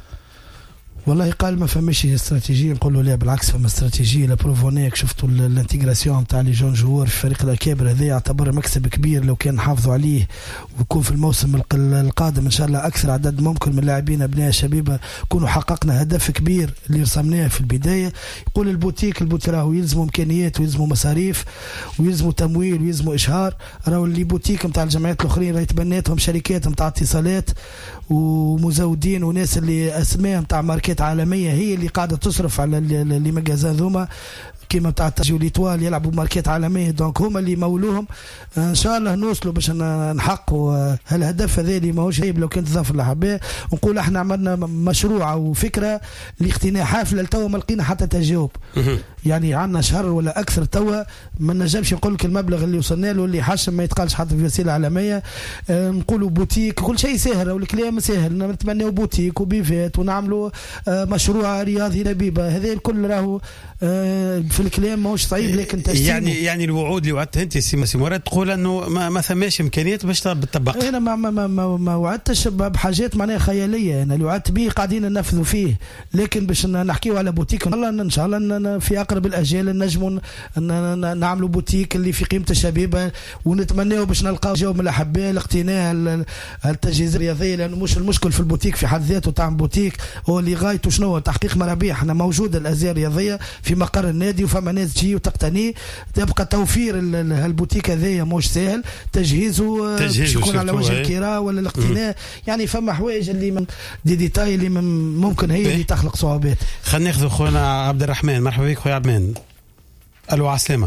والله قال ما فماش استراتيجيه، نقول له لا بالعكس فما استراتيجيه. لابروفونيك شفتوا الانتجراسيون تاع لي جون جوار في فريق الاكابر، هذا يعتبر مكسب كبير لو كان نحافظوا عليه ويكون في الموسم القادم ان شاء الله اكثر عدد ممكن من اللاعبين ابناء الشبيبه نكونوا حققنا هدف كبير اللي رسمناه في البدايه. يقول البوتيك راهو يلزموا امكانيات ويلزموا مصاريف ويلزموا تمويل ويلزموا اشهار. راهو اللي بوتيك نتاع الجمعيات الاخرين راهي تبناتهم شركات نتاع اتصالات ومزودين وناس اللي اسماء نتاع ماركات عالميه هي اللي قاعده تصرف على اللي مجازات ذوما كيما تاع التاجيو ليتوال يلعبوا ماركات عالميه. دونك هما اللي مولوهم. ان شاء الله نوصلوا باش نحققوا هالهدف هذا اللي ماهوش عيب لو كانت تضاف للحباء. نقول احنا عملنا مشروع وفكره لاقتناء حافله لتوا ما لقينا حتى تجاوب. يعني عندنا شهر ولا اكثر توا ما نجمش نقول لك المبلغ اللي وصلنا له اللي حاشم ما يتقالش حتى في وسيله عالميه. نقولوا بوتيك كل شيء سهل والكلام سهل، نتمنوا بوتيك وبيفات ونعملوا مشروع رياضي لبيبه. هذا الكل راهو في الكلام ماهوش صعيب، لكن تجسيمه يعني الوعود اللي وعدتها انت سي مراد تقول انه ما ثماش امكانيات باش تطبق. انا ما وعدتش بحاجات معناها خياليه، انا اللي وعدت به قاعدين ننفذوا فيه، لكن باش نحكيوا على بوتيك ان شاء الله في اقرب الاجال نجموا نعملوا بوتيك اللي في قيمه الشبيبه، ونتمناو باش نلقاو جو من الاحباء لاقتناء التجهيزات الرياضيه، لانه مش المشكل في البوتيك في حد ذاته تعمل بوتيك هو اللي غايته شنو؟ تحقيق مرابح. احنا موجوده الازياء الرياضيه في مقر النادي وفما ناس تجي وتقتني، تبقى توفير البوتيك هذايا مش سهل، تجهيزه يكون على وجه الكراء ولا الاقتناء، يعني فما حوايج اللي من ديتاي اللي ممكن هي اللي تخلق صعوبات. خلينا ناخذ خونا عبد الرحمن. مرحبا بك خويا عبد الرحمن. الو عسلامه.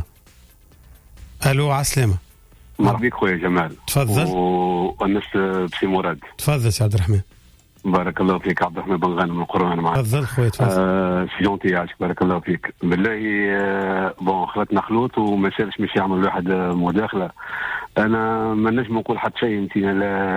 الو عسلامه. مرحبا بك خويا جمال. تفضل. والناس بسي مراد. تفضل سي عبد الرحمن. بارك الله فيك. عبد الرحمن بن غانم من القرآن معك. تفضل خويا تفضل. سي جونتي يعطيك بارك الله فيك. بالله بون خلطنا خلوط وما سالش مش يعمل واحد مداخله. انا ما نجم نقول حتى شيء يمكن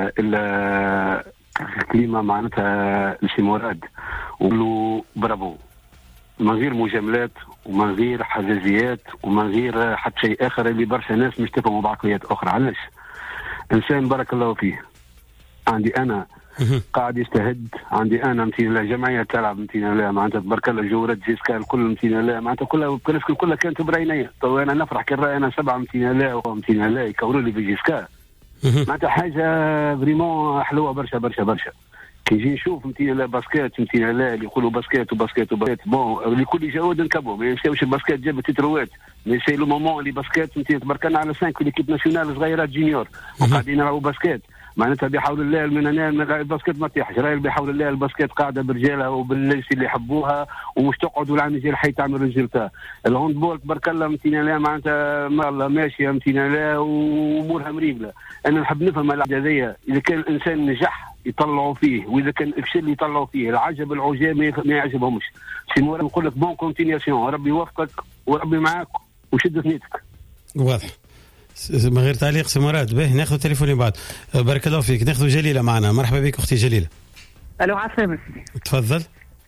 الا كلمه معناتها لسي مراد وقولوا برافو، من غير مجاملات ومن غير حزازيات ومن غير حتى شيء اخر اللي برشا ناس مش تفهموا بعقليات اخرى. علاش؟ انسان بارك الله فيه. عندي انا قاعد يجتهد، عندي انا متينا جمعيه تلعب متينا معناتها تبارك الله جورات جيسكا الكل متينا معناتها كلها كانت برينيه. تو انا نفرح كي راي انا 7 متينا يكوروا لي في جيسكا معناتها حاجه فريمون حلوه برشا برشا برشا. كي نجي نشوف متينا باسكيت متينا اللي يقولوا باسكيت وباسكيت وباسكيت بون لكل جواد نكبوا ما يمشيوش الباسكيت جاب تتروات، مي سي لو مومون اللي باسكيت متينا تبارك الله على 5 ليكيب ناسيونال صغيرات جونيور وقاعدين يلعبوا باسكيت معناتها بحول الله المنانين الباسكيت ما تيحش راهي بحول الله الباسكيت قاعده برجالها وبالناس اللي يحبوها ومش تقعد والعام يجي الحي تعمل رجلتها. الهوندبول تبارك الله متينا معناتها الله ماشيه متينا وامورها مريبله. انا نحب نفهم العبد هذيا اذا كان الانسان نجح يطلعوا فيه واذا كان افشل يطلعوا فيه، العجب العجاب ما يعجبهمش. سي مورا نقول لك بون كونتينياسيون، ربي يوفقك وربي معاك وشد ثنيتك. واضح. من غير تعليق سي مراد. باهي ناخذ تليفوني بعد. بارك الله فيك. ناخذ جليله معنا. مرحبا بك اختي جليله. الو عسلامة. تفضل.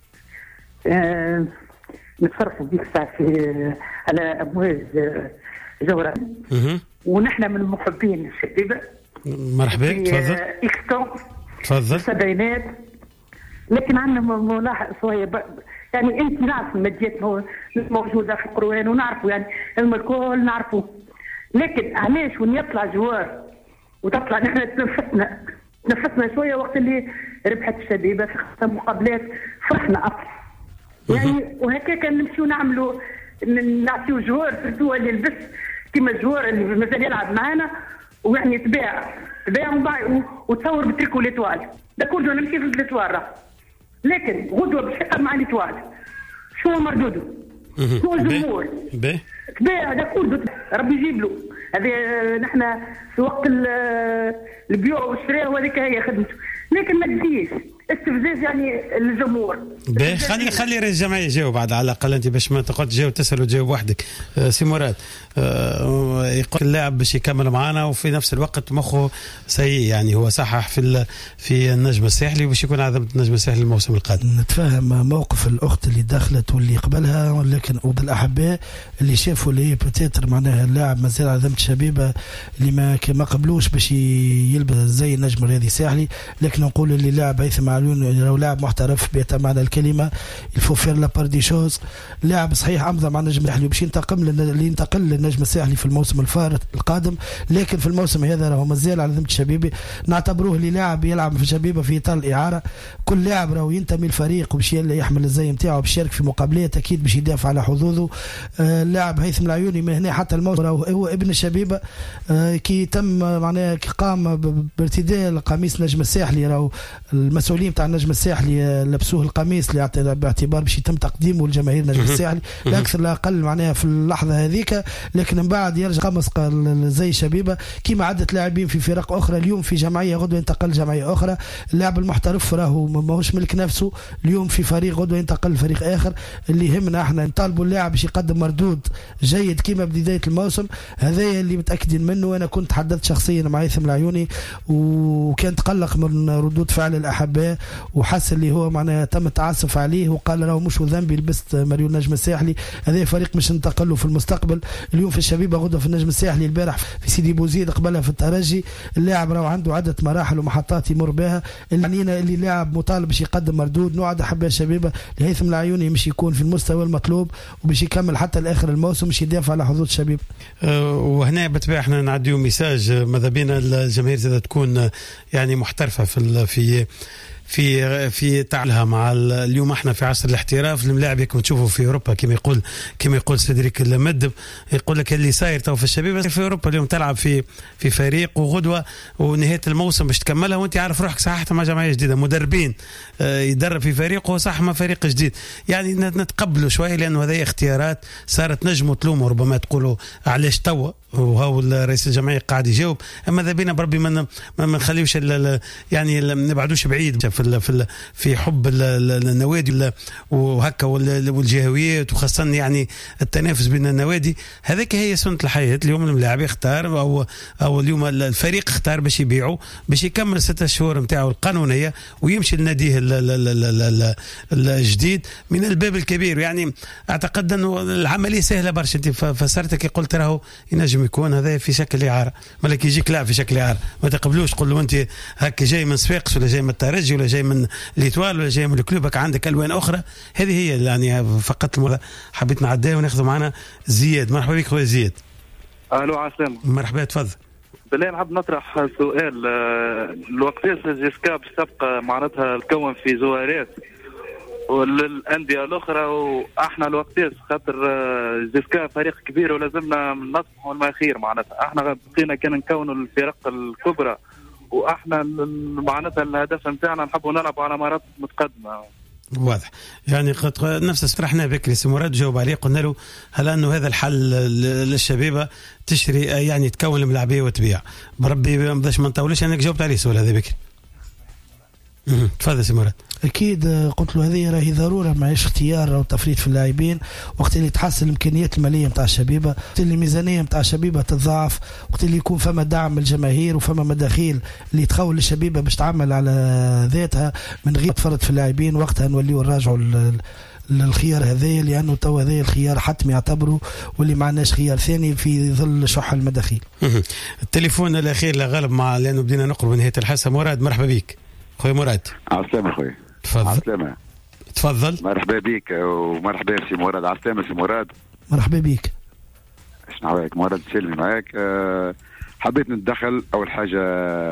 نتصرفوا ديك الساعه في على امواج جوره ونحن من محبين الشبيبه. مرحبا تفضل. اكستون تفضل. السبعينات، لكن عندنا ملاحظ شويه يعني انت نعرف الماديات موجوده في القروان ونعرفوا يعني الكل نعرفوا، لكن علاش وين يطلع جوار وتطلع نحن تنفسنا شويه وقت اللي ربحت الشبيبه في 5 مقابلات فرحنا اكثر يعني. وهكاك نمشيو نعطيو جوار في الدول اللي يلبس كيما الجوار اللي مازال يلعب معنا ويعني تباع وتصور بتريكو ليتوال ده كله نمشي في ليتوال، لكن غدوه باش يلعب مع ليتوال شو مردوده؟ شو الجمهور؟ تباع ده كله ربي يجيب له. هذه نحن في وقت البيوع والشراء وهذيك هي خدمته، لكن ما تجيش استفزاز يعني الجمهور. خلي رئيس الجمعيه يجاوب على الاقل انت باش ما تقعد تجاوب تسال وتجاوب وحدك. سي مراد يقول اللاعب باش يكمل معنا وفي نفس الوقت مخه سيء، يعني هو صحح في النجم الساحلي وباش يكون عذب النجم الساحلي الموسم القادم. نتفاهم موقف الاخت اللي دخلت واللي قبلها، ولكن وبالاحباء اللي شافوا اللي هي بوتيتر معناها اللاعب مازال عذبت شبيبه اللي ما قبلوش باش يلبس زي النجم الرياضي الساحلي، لكن نقول اللي لاعب هيثم معلول لو لاعب محترف بمعنى الكلمه الفو فير لا بار دي شوز. لاعب صحيح امضى مع النجم الساحلي باش ينتقل للنجم الساحلي في الموسم القادم، لكن في الموسم هذا راهو مازال على ذمه شبيبه. نعتبروه اللي لاعب يلعب في شبيبه في اطار الاعاره. كل لاعب راهو ينتمي للفريق وباش يحمل الزي نتاعو باش يشارك في مقابلات اكيد باش يدافع على حظوظه. اللاعب هيثم العيوني من هنا حتى الموسم راهو هو ابن الشبيبه. كي تم معناها قام بارتداء قميص نجم الساحلي، راهو المسؤولين تاع النجم الساحلي لبسوه القميص باعتبار باش يتم تقديمه لجماهير النجم الساحلي لا اكثر لا اقل معناها في اللحظه هذيك، لكن من بعد يرجع قمص زي شبيبه كيما عدة لاعبين في فرق اخرى. اليوم في جمعيه غدوه ينتقل جمعيه اخرى. اللاعب المحترف راهو ماهوش ملك نفسه، اليوم في فريق غدوه ينتقل لفريق اخر. اللي يهمنا احنا نطالبوا اللاعب باش يقدم مردود جيد كيما بدايه الموسم هذا اللي متاكدين منه. وانا كنت تحدثت شخصيا مع هيثم العيوني وكان تقلق من ردود فعل الاحباء الجمعيه وحس اللي هو معناها تم التعسف عليه وقال راهو مش ذنبي لبست ماريو النجم الساحلي. هذا فريق مش ننتقله في المستقبل. اليوم في الشبيبه، غدوه في النجم الساحلي، البارح في سيدي بوزيد، قبلها في الترجي. اللاعب راهو عنده عده مراحل ومحطات يمر بها. المعنينا اللي لاعب مطالب باش يقدم مردود. نوعد حبايب الشبيبه لهيثم العيوني مش يكون في المستوى المطلوب وباش يكمل حتى لاخر الموسم، مش يدافع على حظوظ الشبيب. وهنا بالطبيعه احنا نعديو ميساج ماذا بينا الجماهير زاد تكون يعني محترفه في تعلها مع اليوم. احنا في عصر الاحتراف. الملاعب يكم تشوفوا في اوروبا كما يقول سيدريك المدب، يقول لك اللي صاير تو في الشبيبه في اوروبا اليوم تلعب في فريق وغدوه ونهايه الموسم باش تكملها وانت عارف روحك صححت مع جمعيه جديده، مدربين يدرب في فريق وصح مع فريق جديد. يعني نتقبلوا شويه لانه هذه اختيارات صارت. نجموا تلوموا ربما تقولوا علاش توا وهو رئيس الجمعيه قاعد يجاوب، اما ذا بينا بربي ما نخليوش يعني ما نبعدوش بعيد في حب النوادي وهكا والجهويات، وخاصه يعني التنافس بين النوادي. هذيك هي سنه الحياه. اليوم اللاعب يختار او اليوم الفريق اختار باش يبيعه باش يكمل 6 شهور نتاعو القانونيه ويمشي لناديه الجديد من الباب الكبير. يعني اعتقد انه العمليه سهله برشا. انت فسرتك قلت راهو ينجم يكون هذا في شكل إعارة، مالك يجيك لاعب في شكل إعارة ما تقبلوش تقول له أنت هكا جاي من صفاقس ولا جاي من الترجي ولا جاي من ليتوال ولا جاي من الكلوب، عندك ألوان أخرى. هذه هي يعني فقط حبيت نعديها وناخذ معنا زياد. مرحبا بك خويا زياد. أهلا عسلامة. مرحبا تفضل. بالله نحب نطرح سؤال. الوقت جيسكا باش تبقى معناتها الكون في زوارات والأندية الأخرى وإحنا الوقتاش خاطر جيسكا فريق كبير ولازمنا نصبح والمخير معناتها. إحنا بقينا كان نكونوا الفرق الكبرى وإحنا معناتها الهدف نتاعنا نحبوا نلعب على مراتب متقدمة. واضح. يعني نفس استرحنا بكري سي مراد جاوب عليه، قلنا له هل انه هذا الحل للشبيبه تشري يعني تكون الملاعبيه وتبيع بربي ما بداش ما نطولش. انك جاوبت عليه السؤال هذا بكري. تفضل سي مراد. اكيد قلت له هذه راهي ضروره، معيش اختيار او تفريط في اللاعبين. وقت اللي تحسن الامكانيات الماليه نتاع الشبيبه، وقت اللي الميزانيه نتاع الشبيبه تتضاعف، وقت اللي يكون فما دعم من الجماهير وفما مداخيل اللي تخول الشبيبه باش تعمل على ذاتها من غير تفرط في اللاعبين، وقتها نوليو نراجعوا الخيار هذايا، لانه تو هذايا الخيار حتمي يعتبروا واللي ما عندناش خيار ثاني في ظل شح المداخيل. التليفون الاخير لغالب لانه بدينا نقرب من نهايه الحصه. مراد مرحبا بك خويا مراد. عسلامة خويا. تفضل. عسلامة. تفضل. مرحبا بك ومرحبا سي مراد. عسلامة سي مراد. مرحبا بك. شنو عليك مراد؟ سلمي معاك. حبيت نتدخل. أول حاجة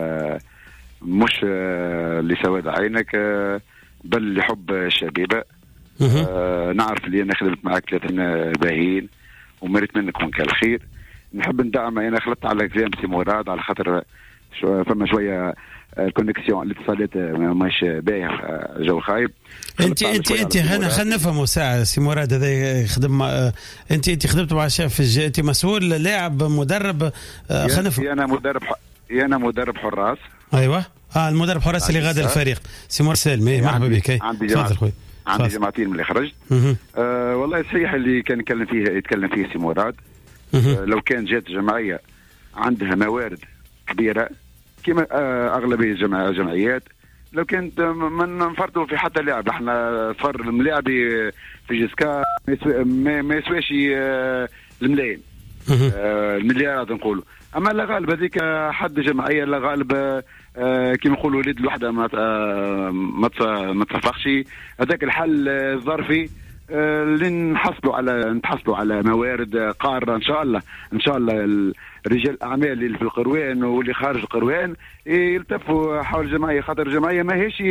مش لسواد عينك بل لحب الشبيبة. نعرف اللي أنا خدمت معاك 3 باهين ومريت منك من كل خير. نحب ندعم. أنا خلطت على كلام سي مراد على خاطر فما شوية الكونكسيون الاتصالات مش باهي، جو خايب. انت خلينا نفهموا ساعه سي مراد هذا يخدم. انت خدمت مع شاف انت مسؤول لاعب مدرب. خلينا نفهم. انا مدرب حراس. ايوه المدرب حراس اللي غادر الفريق سي مراد سالم. مرحبا بك. تفضل خويا. عندي جماعتين من اللي خرجت. والله صحيح اللي كان يتكلم فيه سي مراد. لو كان جات جمعيه عندها موارد كبيره كما اغلبيه الجمعيات، لو كنت من نفرطوا في حتى لاعب. احنا فر الملاعبي في جيسكا ما يسواش الملايين المليارات نقولوا. اما لا غالب هذيك حد جمعيه، لا غالب كما نقولوا وليد الوحده ما تصفقش. هذاك الحل الظرفي اللي نتحصلوا على موارد قارة ان شاء الله. رجال الاعمال اللي في القروان واللي خارج القروان يلتفوا حول الجمعيه، خاطر الجمعيه ما هيش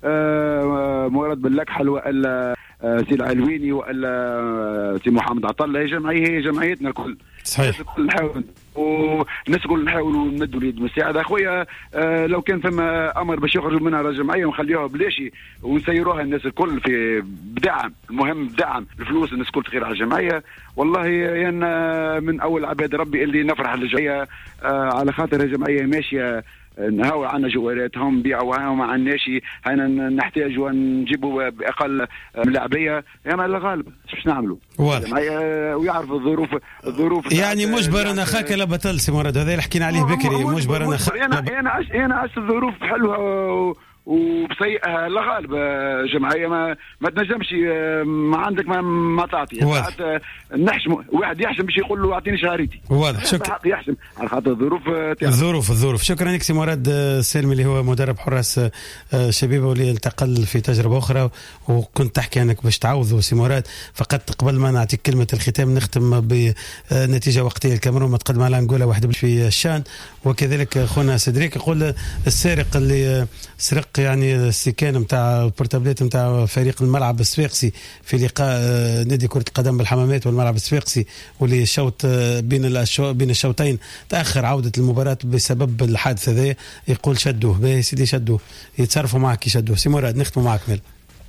مراد باللكحل والا سي العلويني والا سي محمد عطله. هي جمعيتنا الكل. صحيح. نحاول والناس الكل نحاولوا نمدوا اليد المساعده. اخويا لو كان فما امر باش يخرجوا منها الجمعيه ونخليوها بلاشي ونسيروها الناس الكل في بدعم. المهم بدعم الفلوس الناس الكل تغير على الجمعيه. والله انا من اول عباد ربي اللي نفرح للجمعيه على خاطر الجمعيه ماشيه. نهاو عنا جواراتهم بيعوها وما عناش. هنا نحتاج ونجيبوا باقل ملاعبيه. يعني لا غالب باش نعملوا ويعرف الظروف يعني مجبر انا خاك لا بطل سي مراد. هذا اللي حكينا عليه بكري. مجبر انا انا عشت الظروف حلوه وبسيئها لا غالب. جمعيه ما تنجمش، ما عندك ما تعطي نحشم واحد يحشم باش يقول له اعطيني شهريتي. واضح. شكرا. يحشم على خاطر الظروف. شكرا لك سي مراد السالمي اللي هو مدرب حراس شبيبه واللي انتقل في تجربه اخرى، وكنت تحكي انك باش تعوضوا سي مراد. فقط قبل ما نعطيك كلمه الختام نختم بنتيجه وقتيه. الكاميرون ما تقدم على انغولا 1 في الشان، وكذلك اخونا سيدريك يقول السارق اللي سرق يعني السكان نتاع البورتابلات نتاع فريق الملعب الصفاقسي في لقاء نادي كرة القدم بالحمامات والملعب الصفاقسي، واللي شوط بين الشوطين تأخر عودة المباراة بسبب الحادث هذا. يقول شدوه باهي سيدي، شدوه يتصرفوا معك يشدوه. سي مراد نختم معك ميل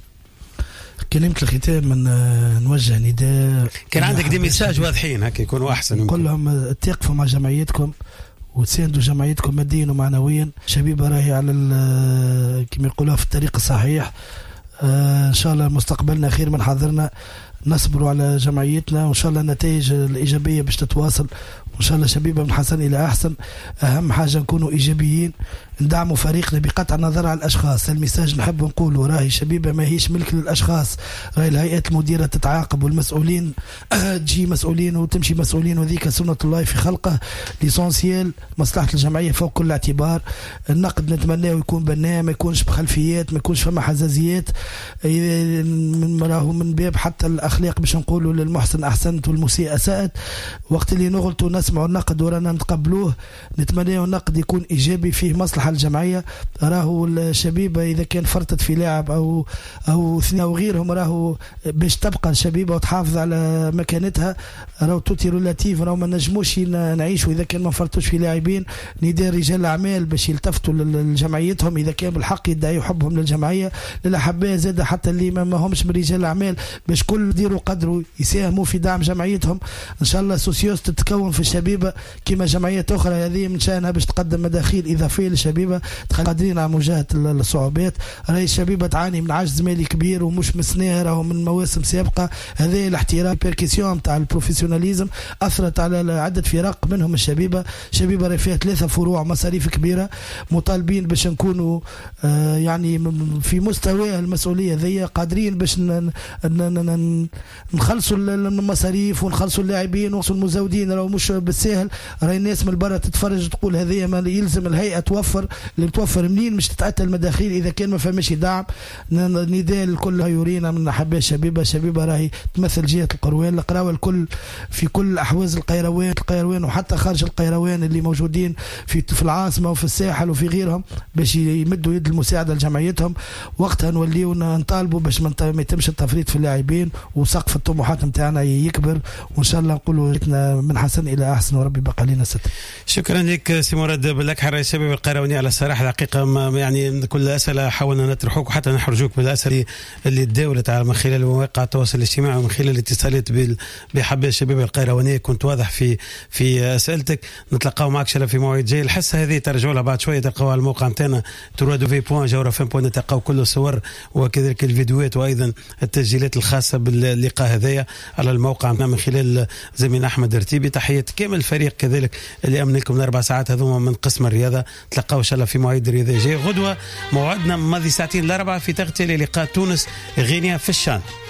كلمة الختام. من نوجه نداء، كان عندك دي ميساج واضحين هكا يكونوا أحسن. نقول لهم تقفوا مع جمعيتكم وتساندوا جمعيتكم ماديا ومعنويا. شبيبة راهي على كما يقولوا في الطريق الصحيح. ان شاء الله مستقبلنا خير من حاضرنا. نصبروا على جمعيتنا وان شاء الله النتائج الايجابيه باش تتواصل، وان شاء الله شبيبه من حسن الى احسن. اهم حاجه نكونوا ايجابيين، ندعموا فريقنا بقطع النظر على الاشخاص. المساج نحب نقوله راهي شبيبه ماهيش ملك للاشخاص، راهي الهيئات المديره تتعاقب والمسؤولين تجي مسؤولين وتمشي مسؤولين، وذيك سنه الله في خلقه. ليسونسيال مصلحه الجمعيه فوق كل اعتبار. النقد نتمناه يكون بناء، ما يكونش بخلفيات، ما يكونش فما حزازيات. راهو من باب حتى الاخلاق باش نقولوا للمحسن احسنت والمسيء اساءت. وقت اللي نغلطوا نسمعوا النقد ورانا نتقبلوه. نتمناه النقد يكون ايجابي فيه مصلحه الجمعيه. راهو الشبيبه اذا كان فرطت في لاعب او اثنين او غيرهم، راهو باش تبقى الشبيبه وتحافظ على مكانتها. راهو توتي ريلاتيف، راهو ما نجموش نعيشوا اذا كان ما فرطوش في لاعبين. ندير رجال الاعمال باش يلتفتوا لجمعيتهم اذا كان بالحق يدعيوا حبهم للجمعيه. للاحباء زاد حتى اللي ما همش من رجال الاعمال باش كل يديروا قدروا يساهموا في دعم جمعيتهم. ان شاء الله سوسيوس تتكون في الشبيبه كما جمعيات اخرى. هذه من شانها باش تقدم مداخيل اضافيه للشبيبه قادرين على مواجهه الصعوبات. راهي الشبيبه تعاني من عجز مالي كبير ومش مسناه، راهو من مواسم سابقه. هذا الاحترام بيركسيون تاع البروفيسيوناليزم اثرت على عده فرق منهم الشبيبه. الشبيبه راهي فيها 3 فروع، مصاريف كبيره. مطالبين باش نكونوا يعني في مستوى المسؤوليه ذي قادرين باش نخلصوا المصاريف ونخلصوا اللاعبين ونخلصوا المزودين. راهو مش بالسهل. راهي الناس من برا تتفرج تقول هذه ما يلزم الهيئه توفر. اللي بتوفر منين مش تتاتى المداخيل اذا كان ما فماش دعم. نداء الكل يورينا من احباء الشبيبه راهي تمثل جهه القروان. القراوه الكل في كل احواز القيروان وحتى خارج القيروان اللي موجودين في العاصمه وفي الساحل وفي غيرهم باش يمدوا يد المساعده لجمعيتهم. وقتها نوليو نطالبوا باش ما يتمش التفريط في اللاعبين وسقف الطموحات نتاعنا يكبر. وان شاء الله نقولوا من حسن الى احسن وربي بقى لنا ستر. شكرا لك سي مراد بالأكحل رئيس الشباب القيرواني على الصراحه. الحقيقه يعني كل الاسئله حاولنا نطرحوك وحتى نحرجوك بالاسئله اللي تداولت على من خلال مواقع التواصل الاجتماعي ومن خلال الاتصالات بحباء الشباب القيروانيه. كنت واضح في اسئلتك. نتلقاو معك شرف في موعد جاي. الحصه هذه ترجعوا لها بعد شويه، تلقاوها على الموقع نتاعنا www.jawrafm.net. تلقاو كل الصور وكذلك الفيديوهات وايضا التسجيلات الخاصه باللقاء هذايا على الموقع من خلال زميلنا احمد رتيبي. تحيه كامل الفريق كذلك اللي امن لكم 4 ساعات هذوما من قسم الرياضه. تلقاو ان شاء الله في موعد الرياضه جاي. غدوه موعدنا ماضي 2:04 في تغطيه للقاء تونس غينيا في الشان.